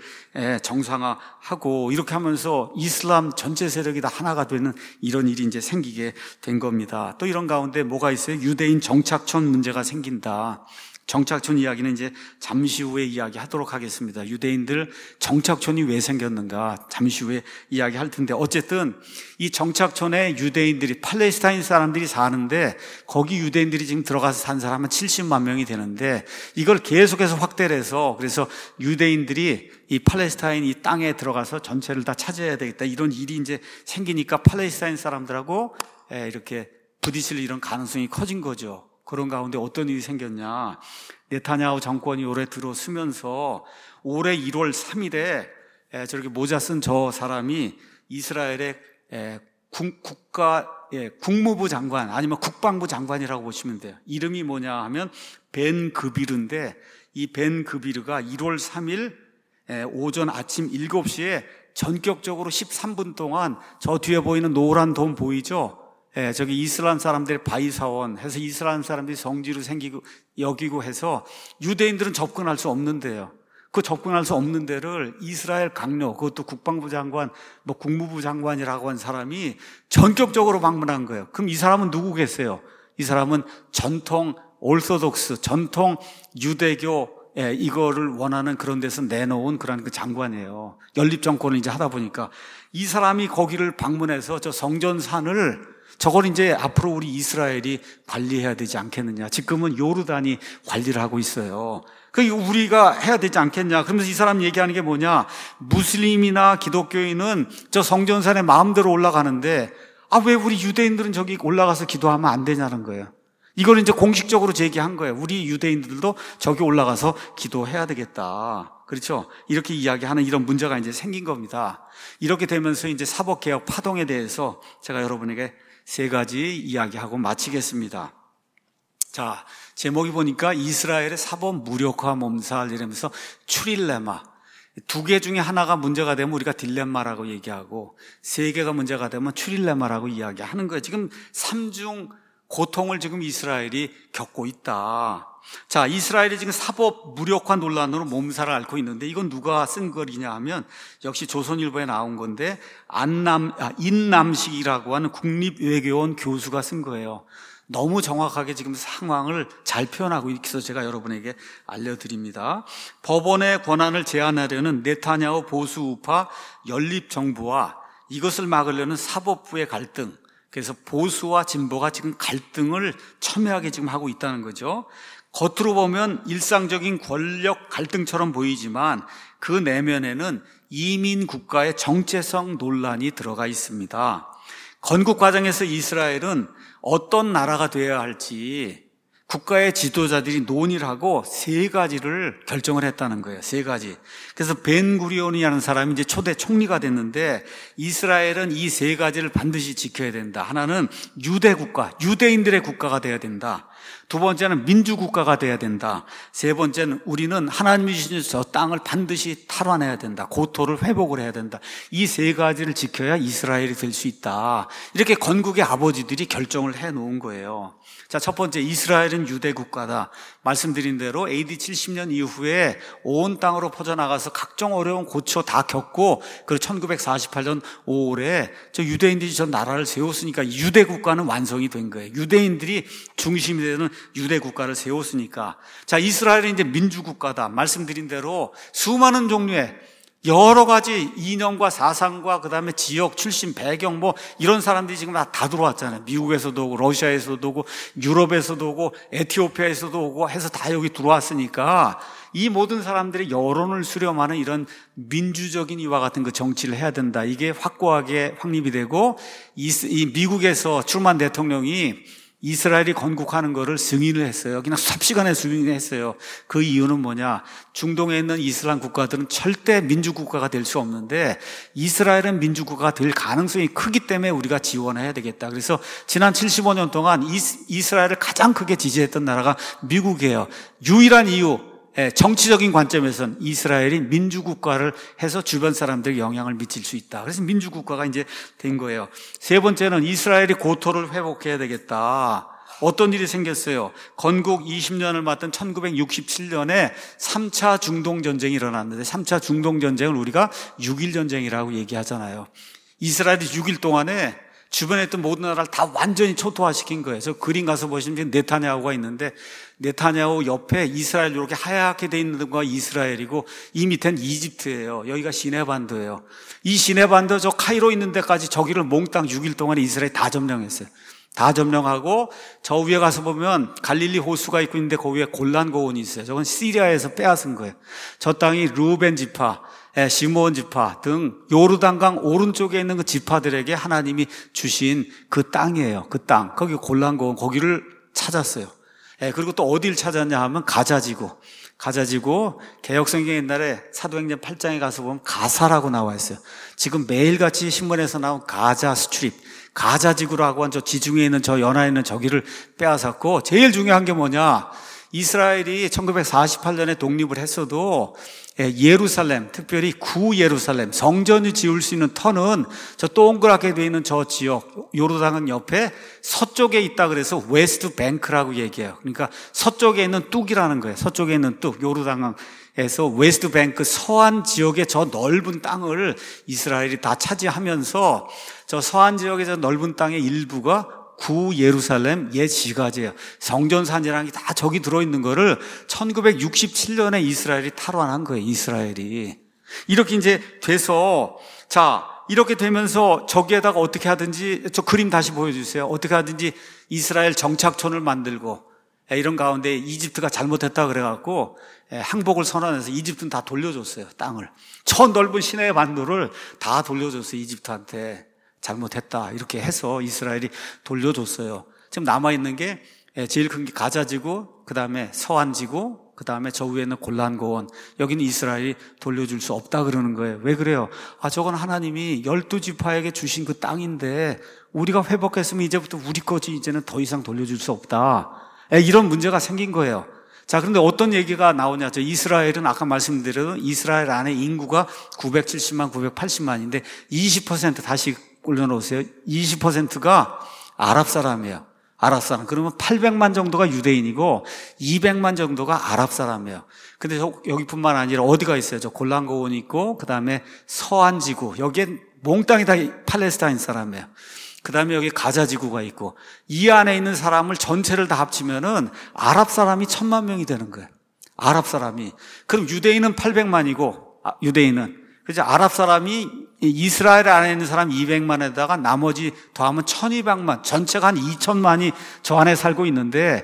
정상화하고 이렇게 하면서 이슬람 전체 세력이 다 하나가 되는 이런 일이 이제 생기게 된 겁니다. 또 이런 가운데 뭐가 있어요? 유대인 정착촌 문제가 생긴다. 정착촌 이야기는 이제 잠시 후에 이야기하도록 하겠습니다. 유대인들 정착촌이 왜 생겼는가 잠시 후에 이야기할 텐데 어쨌든 이 정착촌에 유대인들이 팔레스타인 사람들이 사는데 거기 유대인들이 지금 들어가서 산 사람은 칠십만 명이 되는데 이걸 계속해서 확대를 해서 그래서 유대인들이 이 팔레스타인 이 땅에 들어가서 전체를 다 차지해야 되겠다 이런 일이 이제 생기니까 팔레스타인 사람들하고 이렇게 부딪힐 이런 가능성이 커진 거죠. 그런 가운데 어떤 일이 생겼냐. 네타냐후 정권이 올해 들어서면서 올해 일월 삼일에 저렇게 모자 쓴 저 사람이 이스라엘의 국가, 국무부 장관 아니면 국방부 장관이라고 보시면 돼요. 이름이 뭐냐 하면 벤 그비르인데 이 벤 그비르가 일월 삼일 오전 아침 일곱 시에 전격적으로 십삼 분 동안 저 뒤에 보이는 노란 돔 보이죠? 예, 저기 이슬람 사람들의 바이사원 해서 이슬람 사람들이 성지로 생기고 여기고 해서 유대인들은 접근할 수 없는 데요. 그 접근할 수 없는 데를 이스라엘 강력, 그것도 국방부 장관, 뭐 국무부 장관이라고 한 사람이 전격적으로 방문한 거예요. 그럼 이 사람은 누구겠어요? 이 사람은 전통 올소독스, 전통 유대교 예, 이거를 원하는 그런 데서 내놓은 그런 그 장관이에요. 연립 정권을 이제 하다 보니까 이 사람이 거기를 방문해서 저 성전산을 저걸 이제 앞으로 우리 이스라엘이 관리해야 되지 않겠느냐. 지금은 요르단이 관리를 하고 있어요. 그 우리가 해야 되지 않겠냐. 그러면서 이 사람 얘기하는 게 뭐냐. 무슬림이나 기독교인은 저 성전산에 마음대로 올라가는데 아, 왜 우리 유대인들은 저기 올라가서 기도하면 안 되냐는 거예요. 이걸 이제 공식적으로 제기한 거예요. 우리 유대인들도 저기 올라가서 기도해야 되겠다. 그렇죠? 이렇게 이야기하는 이런 문제가 이제 생긴 겁니다. 이렇게 되면서 이제 사법개혁 파동에 대해서 제가 여러분에게 세 가지 이야기하고 마치겠습니다. 자, 제목이 보니까 이스라엘의 사법 무력화 몸살 이러면서 추릴레마. 두 개 중에 하나가 문제가 되면 우리가 딜레마라고 얘기하고 세 개가 문제가 되면 추릴레마라고 이야기하는 거예요. 지금 삼중 고통을 지금 이스라엘이 겪고 있다. 자, 이스라엘이 지금 사법 무력화 논란으로 몸살을 앓고 있는데 이건 누가 쓴 글이냐 하면 역시 조선일보에 나온 건데 안남, 아, 인남식이라고 하는 국립외교원 교수가 쓴 거예요. 너무 정확하게 지금 상황을 잘 표현하고 있어서 제가 여러분에게 알려드립니다. 법원의 권한을 제한하려는 네타냐후 보수 우파 연립정부와 이것을 막으려는 사법부의 갈등, 그래서 보수와 진보가 지금 갈등을 첨예하게 지금 하고 있다는 거죠. 겉으로 보면 일상적인 권력 갈등처럼 보이지만 그 내면에는 이민 국가의 정체성 논란이 들어가 있습니다. 건국 과정에서 이스라엘은 어떤 나라가 되어야 할지 국가의 지도자들이 논의를 하고 세 가지를 결정을 했다는 거예요. 세 가지. 그래서 벤구리온이라는 사람이 이제 초대 총리가 됐는데 이스라엘은 이 세 가지를 반드시 지켜야 된다. 하나는 유대 국가, 유대인들의 국가가 되어야 된다. 두 번째는 민주국가가 돼야 된다. 세 번째는 우리는 하나님이 주신 저 땅을 반드시 탈환해야 된다. 고토를 회복을 해야 된다. 이 세 가지를 지켜야 이스라엘이 될 수 있다. 이렇게 건국의 아버지들이 결정을 해놓은 거예요. 자, 첫 번째, 이스라엘은 유대 국가다. 말씀드린 대로 에이디 칠십 년 이후에 온 땅으로 퍼져나가서 각종 어려운 고초 다 겪고, 그리고 천구백사십팔 년 오월에 저 유대인들이 저 나라를 세웠으니까 유대 국가는 완성이 된 거예요. 유대인들이 중심이 되는 유대 국가를 세웠으니까. 자, 이스라엘은 이제 민주국가다. 말씀드린 대로 수많은 종류의 여러 가지 이념과 사상과 그 다음에 지역, 출신, 배경 뭐 이런 사람들이 지금 다, 다 들어왔잖아요. 미국에서도 오고 러시아에서도 오고 유럽에서도 오고 에티오피아에서도 오고 해서 다 여기 들어왔으니까 이 모든 사람들이 여론을 수렴하는 이런 민주적인 이와 같은 그 정치를 해야 된다. 이게 확고하게 확립이 되고 이, 이 미국에서 트루만 대통령이 이스라엘이 건국하는 거를 승인을 했어요. 그냥 삽시간에 승인을 했어요. 그 이유는 뭐냐? 중동에 있는 이슬람 국가들은 절대 민주국가가 될 수 없는데 이스라엘은 민주국가가 될 가능성이 크기 때문에 우리가 지원해야 되겠다. 그래서 지난 칠십오 년 동안 이스라엘을 가장 크게 지지했던 나라가 미국이에요. 유일한 이유, 정치적인 관점에서는 이스라엘이 민주국가를 해서 주변 사람들에게 영향을 미칠 수 있다. 그래서 민주국가가 이제 된 거예요. 세 번째는 이스라엘이 고토를 회복해야 되겠다. 어떤 일이 생겼어요? 건국 이십 년을 맞던 천구백육십칠 년에 삼 차 중동전쟁이 일어났는데 삼 차 중동전쟁을 우리가 육 일 전쟁이라고 얘기하잖아요. 이스라엘이 육 일 동안에 주변에 있던 모든 나라를 다 완전히 초토화시킨 거예요. 저 그림 가서 보시면 네타냐후가 있는데 네타냐후 옆에 이스라엘 이렇게 하얗게 돼 있는 데가 이스라엘이고 이 밑에는 이집트예요. 여기가 시내반도예요. 이 시내반도 저 카이로 있는 데까지 저기를 몽땅 육 일 동안에 이스라엘이 다 점령했어요. 다 점령하고 저 위에 가서 보면 갈릴리 호수가 있고 있는데 그 위에 골란 고원이 있어요. 저건 시리아에서 빼앗은 거예요. 저 땅이 루벤 지파, 시므온 지파 등 요르단강 오른쪽에 있는 그 지파들에게 하나님이 주신 그 땅이에요. 그 땅. 거기 골란 고원, 거기를 찾았어요. 그리고 또 어디를 찾았냐 하면 가자지구. 가자지구, 개혁성경 옛날에 사도행전 팔 장에 가서 보면 가사라고 나와 있어요. 지금 매일같이 신문에서 나온 가자 스트립, 가자지구라고 한 저 지중해에 있는 저 연안에 있는 저기를 빼앗았고, 제일 중요한 게 뭐냐? 이스라엘이 천구백사십팔 년에 독립을 했어도 예루살렘, 특별히 구 예루살렘, 성전이 지을 수 있는 터는 저 동그랗게 되어 있는 저 지역, 요르단강 옆에 서쪽에 있다 그래서 웨스트 뱅크라고 얘기해요. 그러니까 서쪽에 있는 뚝이라는 거예요. 서쪽에 있는 뚝, 요르단강에서 웨스트 뱅크 서안 지역의 저 넓은 땅을 이스라엘이 다 차지하면서 저 서안 지역의 저 넓은 땅의 일부가 구 예루살렘 옛 지가제예요. 성전산이라는 게 다 저기 들어있는 거를 천구백육십칠 년에 이스라엘이 탈환한 거예요. 이스라엘이. 이렇게 이제 돼서, 자, 이렇게 되면서 저기에다가 어떻게 하든지, 저 그림 다시 보여주세요. 어떻게 하든지 이스라엘 정착촌을 만들고, 이런 가운데 이집트가 잘못했다 그래갖고 항복을 선언해서 이집트는 다 돌려줬어요. 땅을. 저 넓은 시내의 반도를 다 돌려줬어요. 이집트한테. 잘못했다 이렇게 해서 이스라엘이 돌려줬어요. 지금 남아있는 게 제일 큰 게 가자지구, 그 다음에 서안지구, 그 다음에 저 위에는 골란고원. 여기는 이스라엘이 돌려줄 수 없다 그러는 거예요. 왜 그래요? 아, 저건 하나님이 열두 지파에게 주신 그 땅인데 우리가 회복했으면 이제부터 우리 거지, 이제는 더 이상 돌려줄 수 없다. 이런 문제가 생긴 거예요. 자, 그런데 어떤 얘기가 나오냐? 저 이스라엘은 아까 말씀드린 이스라엘 안에 인구가 구백칠십만, 구백팔십만인데 이십 퍼센트 다시 올려놓으세요. 이십 퍼센트가 아랍 사람이에요. 아랍 사람. 그러면 팔백만 정도가 유대인이고 이백만 정도가 아랍 사람이에요. 근데 여기뿐만 아니라 어디가 있어요? 저 골란고원이 있고, 그 다음에 서안지구. 여기엔 몽땅이 다 팔레스타인 사람이에요. 그 다음에 여기 가자지구가 있고, 이 안에 있는 사람을 전체를 다 합치면은 아랍 사람이 천만 명이 되는 거예요. 아랍 사람이. 그럼 유대인은 팔백만이고, 아, 유대인은. 그래서 아랍 사람이 이스라엘 안에 있는 사람 이백만에다가 나머지 더하면 천이백만, 전체가 한 이천만이 저 안에 살고 있는데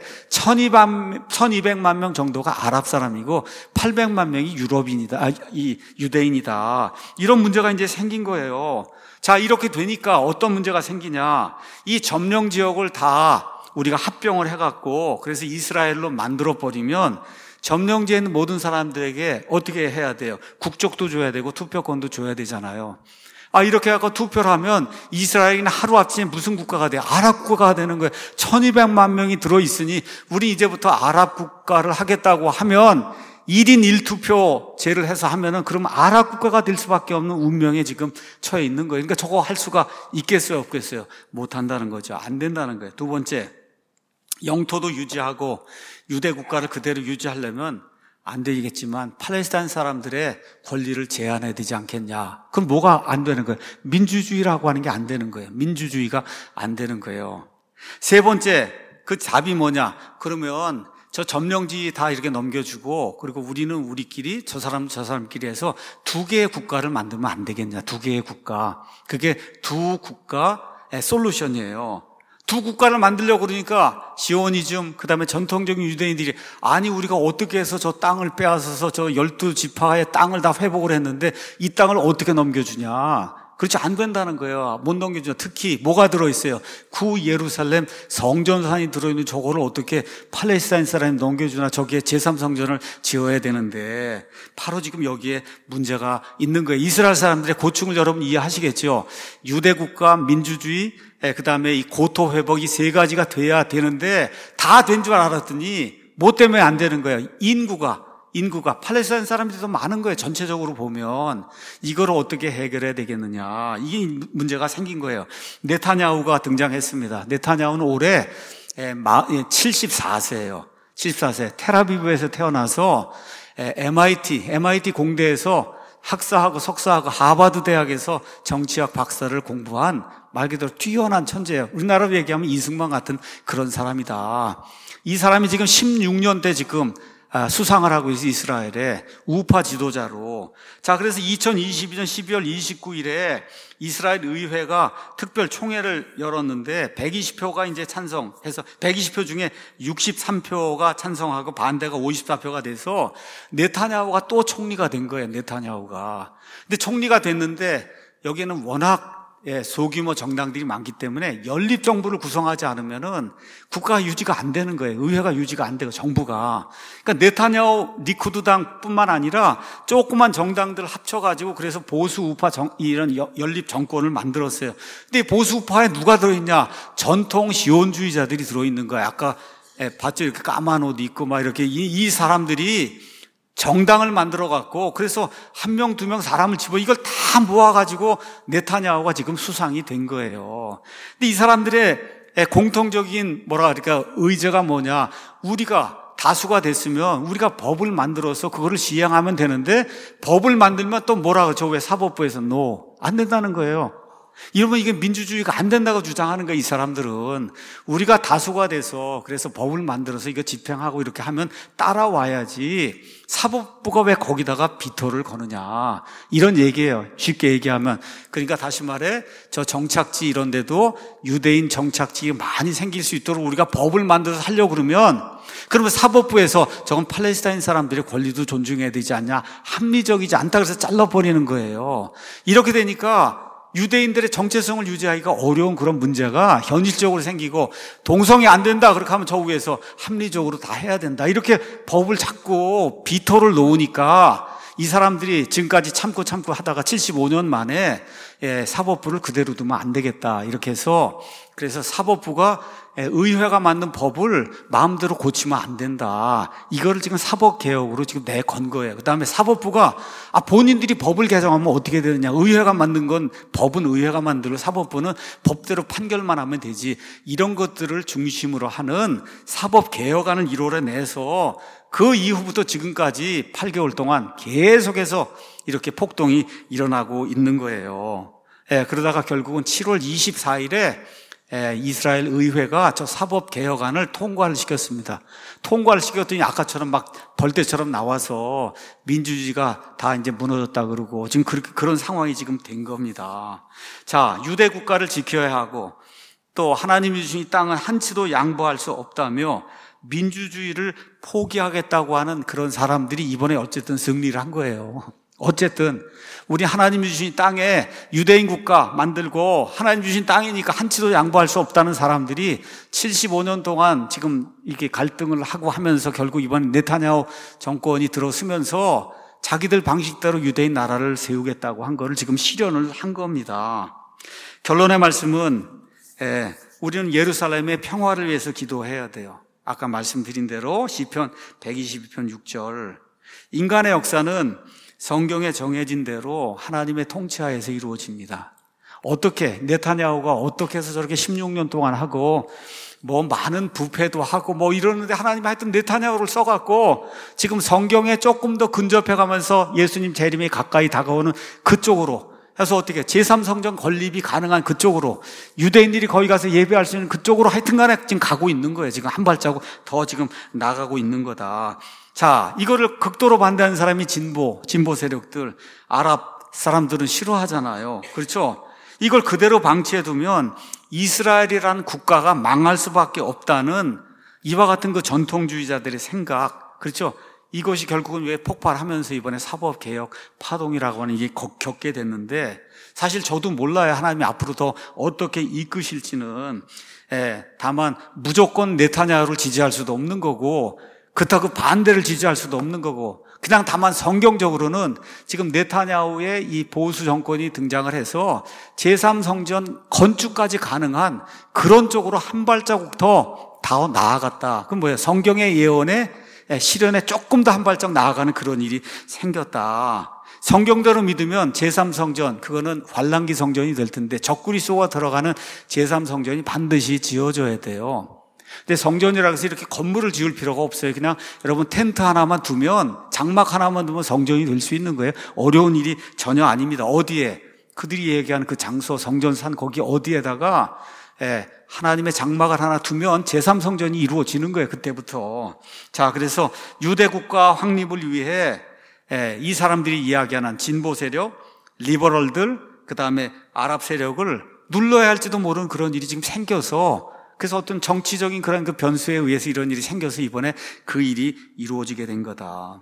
천이백만 명 정도가 아랍 사람이고 팔백만 명이 유럽인이다, 아, 이 유대인이다. 이런 문제가 이제 생긴 거예요. 자, 이렇게 되니까 어떤 문제가 생기냐? 이 점령 지역을 다 우리가 합병을 해갖고 그래서 이스라엘로 만들어 버리면 점령지에 있는 모든 사람들에게 어떻게 해야 돼요? 국적도 줘야 되고 투표권도 줘야 되잖아요. 아, 이렇게 하고 투표를 하면 이스라엘은 하루아침에 무슨 국가가 돼? 아랍 국가가 되는 거예요. 천이백만 명이 들어있으니 우리 이제부터 아랍 국가를 하겠다고 하면 일 인 일 투표제를 해서 하면은 그럼 아랍 국가가 될 수밖에 없는 운명에 지금 처해 있는 거예요. 그러니까 저거 할 수가 있겠어요, 없겠어요? 못 한다는 거죠. 안 된다는 거예요. 두 번째, 영토도 유지하고 유대 국가를 그대로 유지하려면 안 되겠지만 팔레스타인 사람들의 권리를 제한해야 되지 않겠냐. 그럼 뭐가 안 되는 거예요? 민주주의라고 하는 게 안 되는 거예요. 민주주의가 안 되는 거예요. 세 번째, 그 답이 뭐냐? 그러면 저 점령지 다 이렇게 넘겨주고 그리고 우리는 우리끼리 저 사람 저 사람끼리 해서 두 개의 국가를 만들면 안 되겠냐. 두 개의 국가. 그게 두 국가의 솔루션이에요. 두 국가를 만들려고 그러니까 시오니즘 그다음에 전통적인 유대인들이 아니 우리가 어떻게 해서 저 땅을 빼앗아서 저 열두 지파의 땅을 다 회복을 했는데 이 땅을 어떻게 넘겨주냐. 그렇지 안 된다는 거예요. 못 넘겨주냐. 특히 뭐가 들어있어요? 구 예루살렘 성전산이 들어있는 저거를 어떻게 팔레스타인 사람이 넘겨주나. 저기에 제삼 성전을 지어야 되는데 바로 지금 여기에 문제가 있는 거예요. 이스라엘 사람들의 고충을 여러분 이해하시겠죠? 유대국가, 민주주의, 그 다음에 이 고토 회복 이 세 가지가 돼야 되는데 다 된 줄 알았더니 뭐 때문에 안 되는 거예요? 인구가 인구가 팔레스타인 사람들이 더 많은 거예요. 전체적으로 보면 이걸 어떻게 해결해야 되겠느냐. 이게 문제가 생긴 거예요. 네타냐후가 등장했습니다. 네타냐후는 올해 칠십사 세예요. 칠십사 세. 텔아비브에서 태어나서 엠아이티, 엠아이티 공대에서 학사하고 석사하고 하버드 대학에서 정치학 박사를 공부한 말 그대로 뛰어난 천재예요. 우리나라로 얘기하면 이승만 같은 그런 사람이다. 이 사람이 지금 십육 년대 지금 수상을 하고 있어요. 이스라엘의 우파 지도자로. 자, 그래서 이천이십이 년 십이월 이십구일에 이스라엘 의회가 특별 총회를 열었는데 백이십 표가 이제 찬성해서 백이십 표 중에 육십삼 표가 찬성하고 반대가 오십사 표가 돼서 네타냐후가 또 총리가 된 거예요. 네타냐후가. 근데 총리가 됐는데 여기에는 워낙 예, 소규모 정당들이 많기 때문에 연립 정부를 구성하지 않으면은 국가 유지가 안 되는 거예요. 의회가 유지가 안 되고 정부가. 그러니까 네타냐후 리쿠드당뿐만 아니라 조그만 정당들 합쳐가지고 그래서 보수 우파 정, 이런 연립 정권을 만들었어요. 근데 보수 우파에 누가 들어있냐? 전통 시온주의자들이 들어있는 거예요. 아까 예, 봤죠? 이렇게 까만 옷 입고 막 이렇게 이, 이 사람들이 정당을 만들어 갖고 그래서 한 명, 두 명 사람을 집어 이걸 다 모아가지고 네타냐후가 지금 수상이 된 거예요. 근데 이 사람들의 공통적인 뭐라 그럴까 의제가 뭐냐? 우리가 다수가 됐으면 우리가 법을 만들어서 그거를 시행하면 되는데 법을 만들면 또 뭐라 그러죠? 왜 사법부에서 no 안 된다는 거예요. 이러면 이게 민주주의가 안 된다고 주장하는 거예요. 이 사람들은 우리가 다수가 돼서 그래서 법을 만들어서 이거 집행하고 이렇게 하면 따라와야지 사법부가 왜 거기다가 비토를 거느냐 이런 얘기예요. 쉽게 얘기하면. 그러니까 다시 말해 저 정착지 이런 데도 유대인 정착지가 많이 생길 수 있도록 우리가 법을 만들어서 하려고 그러면 그러면 사법부에서 저건 팔레스타인 사람들의 권리도 존중해야 되지 않냐, 합리적이지 않다 그래서 잘라버리는 거예요. 이렇게 되니까 유대인들의 정체성을 유지하기가 어려운 그런 문제가 현실적으로 생기고 동성이 안 된다 그렇게 하면 저 위에서 합리적으로 다 해야 된다 이렇게 법을 자꾸 비토를 놓으니까 이 사람들이 지금까지 참고 참고 하다가 칠십오 년 만에 예, 사법부를 그대로 두면 안 되겠다 이렇게 해서 그래서 사법부가 의회가 만든 법을 마음대로 고치면 안 된다. 이거를 지금 사법개혁으로 지금 내건 거예요. 그 다음에 사법부가 아 본인들이 법을 개정하면 어떻게 되느냐. 의회가 만든 건 법은 의회가 만들고 사법부는 법대로 판결만 하면 되지. 이런 것들을 중심으로 하는 사법개혁안을 일월에 내서 그 이후부터 지금까지 팔 개월 동안 계속해서 이렇게 폭동이 일어나고 있는 거예요. 예, 그러다가 결국은 칠월 이십사일에 예, 이스라엘 의회가 저 사법개혁안을 통과를 시켰습니다. 통과를 시켰더니 아까처럼 막 벌떼처럼 나와서 민주주의가 다 이제 무너졌다 그러고 지금 그렇게, 그런 상황이 지금 된 겁니다. 자, 유대 국가를 지켜야 하고 또 하나님이 주신 이 땅은 한치도 양보할 수 없다며 민주주의를 포기하겠다고 하는 그런 사람들이 이번에 어쨌든 승리를 한 거예요. 어쨌든 우리 하나님이 주신 땅에 유대인 국가 만들고 하나님 주신 땅이니까 한치도 양보할 수 없다는 사람들이 칠십오 년 동안 지금 이렇게 갈등을 하고 하면서 결국 이번에 네타냐후 정권이 들어서면서 자기들 방식대로 유대인 나라를 세우겠다고 한 거를 지금 실현을 한 겁니다. 결론의 말씀은 예, 우리는 예루살렘의 평화를 위해서 기도해야 돼요. 아까 말씀드린 대로 시편 백이십이 편 육 절, 인간의 역사는 성경에 정해진 대로 하나님의 통치하에서 이루어집니다. 어떻게 네타냐후가 어떻게 해서 저렇게 십육 년 동안 하고 뭐 많은 부패도 하고 뭐 이러는데 하나님 하여튼 네타냐후를 써갖고 지금 성경에 조금 더 근접해가면서 예수님 재림이 가까이 다가오는 그쪽으로 해서 어떻게 제삼 성전 건립이 가능한 그쪽으로 유대인들이 거기 가서 예배할 수 있는 그쪽으로 하여튼 간에 지금 가고 있는 거예요. 지금 한 발자국 더 지금 나가고 있는 거다. 자, 이거를 극도로 반대하는 사람이 진보, 진보 세력들, 아랍 사람들은 싫어하잖아요. 그렇죠? 이걸 그대로 방치해두면 이스라엘이라는 국가가 망할 수밖에 없다는 이와 같은 그 전통주의자들의 생각, 그렇죠? 이것이 결국은 왜 폭발하면서 이번에 사법개혁 파동이라고 하는 이게 겪게 됐는데, 사실 저도 몰라요. 하나님이 앞으로 더 어떻게 이끄실지는. 예, 다만 무조건 네타냐후를 지지할 수도 없는 거고 그렇다고 반대를 지지할 수도 없는 거고, 그냥 다만 성경적으로는 지금 네타냐후의 이 보수 정권이 등장을 해서 제삼 성전 건축까지 가능한 그런 쪽으로 한 발자국 더 더 나아갔다. 그럼 뭐예요? 성경의 예언에 실현에 조금 더 한 발짝 나아가는 그런 일이 생겼다. 성경대로 믿으면 제삼 성전, 그거는 환란기 성전이 될 텐데 적그리 쏘가 들어가는 제삼 성전이 반드시 지어져야 돼요. 근데 성전이라고 해서 이렇게 건물을 지을 필요가 없어요. 그냥 여러분 텐트 하나만 두면, 장막 하나만 두면 성전이 될 수 있는 거예요. 어려운 일이 전혀 아닙니다. 어디에? 그들이 얘기하는 그 장소, 성전산 거기 어디에다가 예, 하나님의 장막을 하나 두면 제삼 성전이 이루어지는 거예요. 그때부터. 자, 그래서 유대국가 확립을 위해 예, 이 사람들이 이야기하는 진보 세력, 리버럴들, 그 다음에 아랍 세력을 눌러야 할지도 모르는 그런 일이 지금 생겨서, 그래서 어떤 정치적인 그런 그 변수에 의해서 이런 일이 생겨서 이번에 그 일이 이루어지게 된 거다.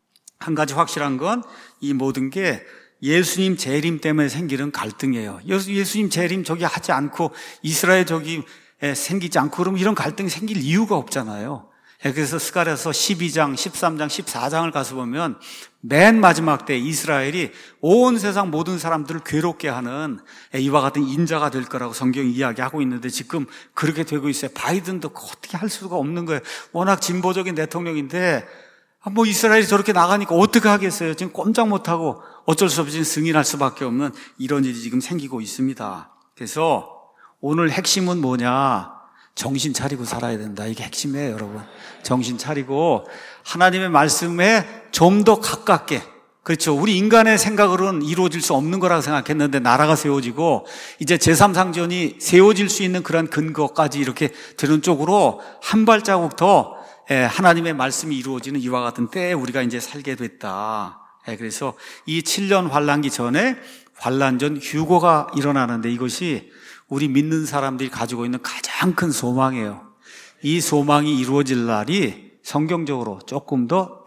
한 가지 확실한 건 이 모든 게 예수님 재림 때문에 생기는 갈등이에요. 예수님 재림 저기 하지 않고 이스라엘 저기 생기지 않고 그러면 이런 갈등이 생길 이유가 없잖아요. 그래서 스가랴서 십이 장, 십삼 장, 십사 장을 가서 보면 맨 마지막 때 이스라엘이 온 세상 모든 사람들을 괴롭게 하는 이와 같은 인자가 될 거라고 성경이 이야기하고 있는데 지금 그렇게 되고 있어요. 바이든도 어떻게 할 수가 없는 거예요. 워낙 진보적인 대통령인데 뭐 이스라엘이 저렇게 나가니까 어떻게 하겠어요. 지금 꼼짝 못하고 어쩔 수 없이 승인할 수밖에 없는 이런 일이 지금 생기고 있습니다. 그래서 오늘 핵심은 뭐냐? 정신 차리고 살아야 된다. 이게 핵심이에요, 여러분. 정신 차리고 하나님의 말씀에 좀 더 가깝게, 그렇죠. 우리 인간의 생각으로는 이루어질 수 없는 거라고 생각했는데 나라가 세워지고 이제 제삼 성전이 세워질 수 있는 그런 근거까지 이렇게 되는 쪽으로 한 발자국 더 하나님의 말씀이 이루어지는 이와 같은 때에 우리가 이제 살게 됐다. 그래서 이 칠 년 환란기 전에 환란 전 휴거가 일어나는데 이것이 우리 믿는 사람들이 가지고 있는 가장 큰 소망이에요. 이 소망이 이루어질 날이 성경적으로 조금 더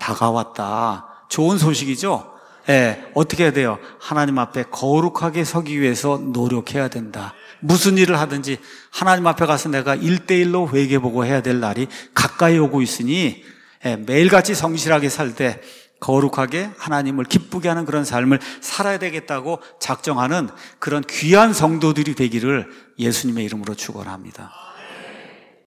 다가왔다. 좋은 소식이죠? 예, 어떻게 해야 돼요? 하나님 앞에 거룩하게 서기 위해서 노력해야 된다. 무슨 일을 하든지 하나님 앞에 가서 내가 일대일로 회개보고 해야 될 날이 가까이 오고 있으니 예, 매일같이 성실하게 살 때 거룩하게 하나님을 기쁘게 하는 그런 삶을 살아야 되겠다고 작정하는 그런 귀한 성도들이 되기를 예수님의 이름으로 축원합니다.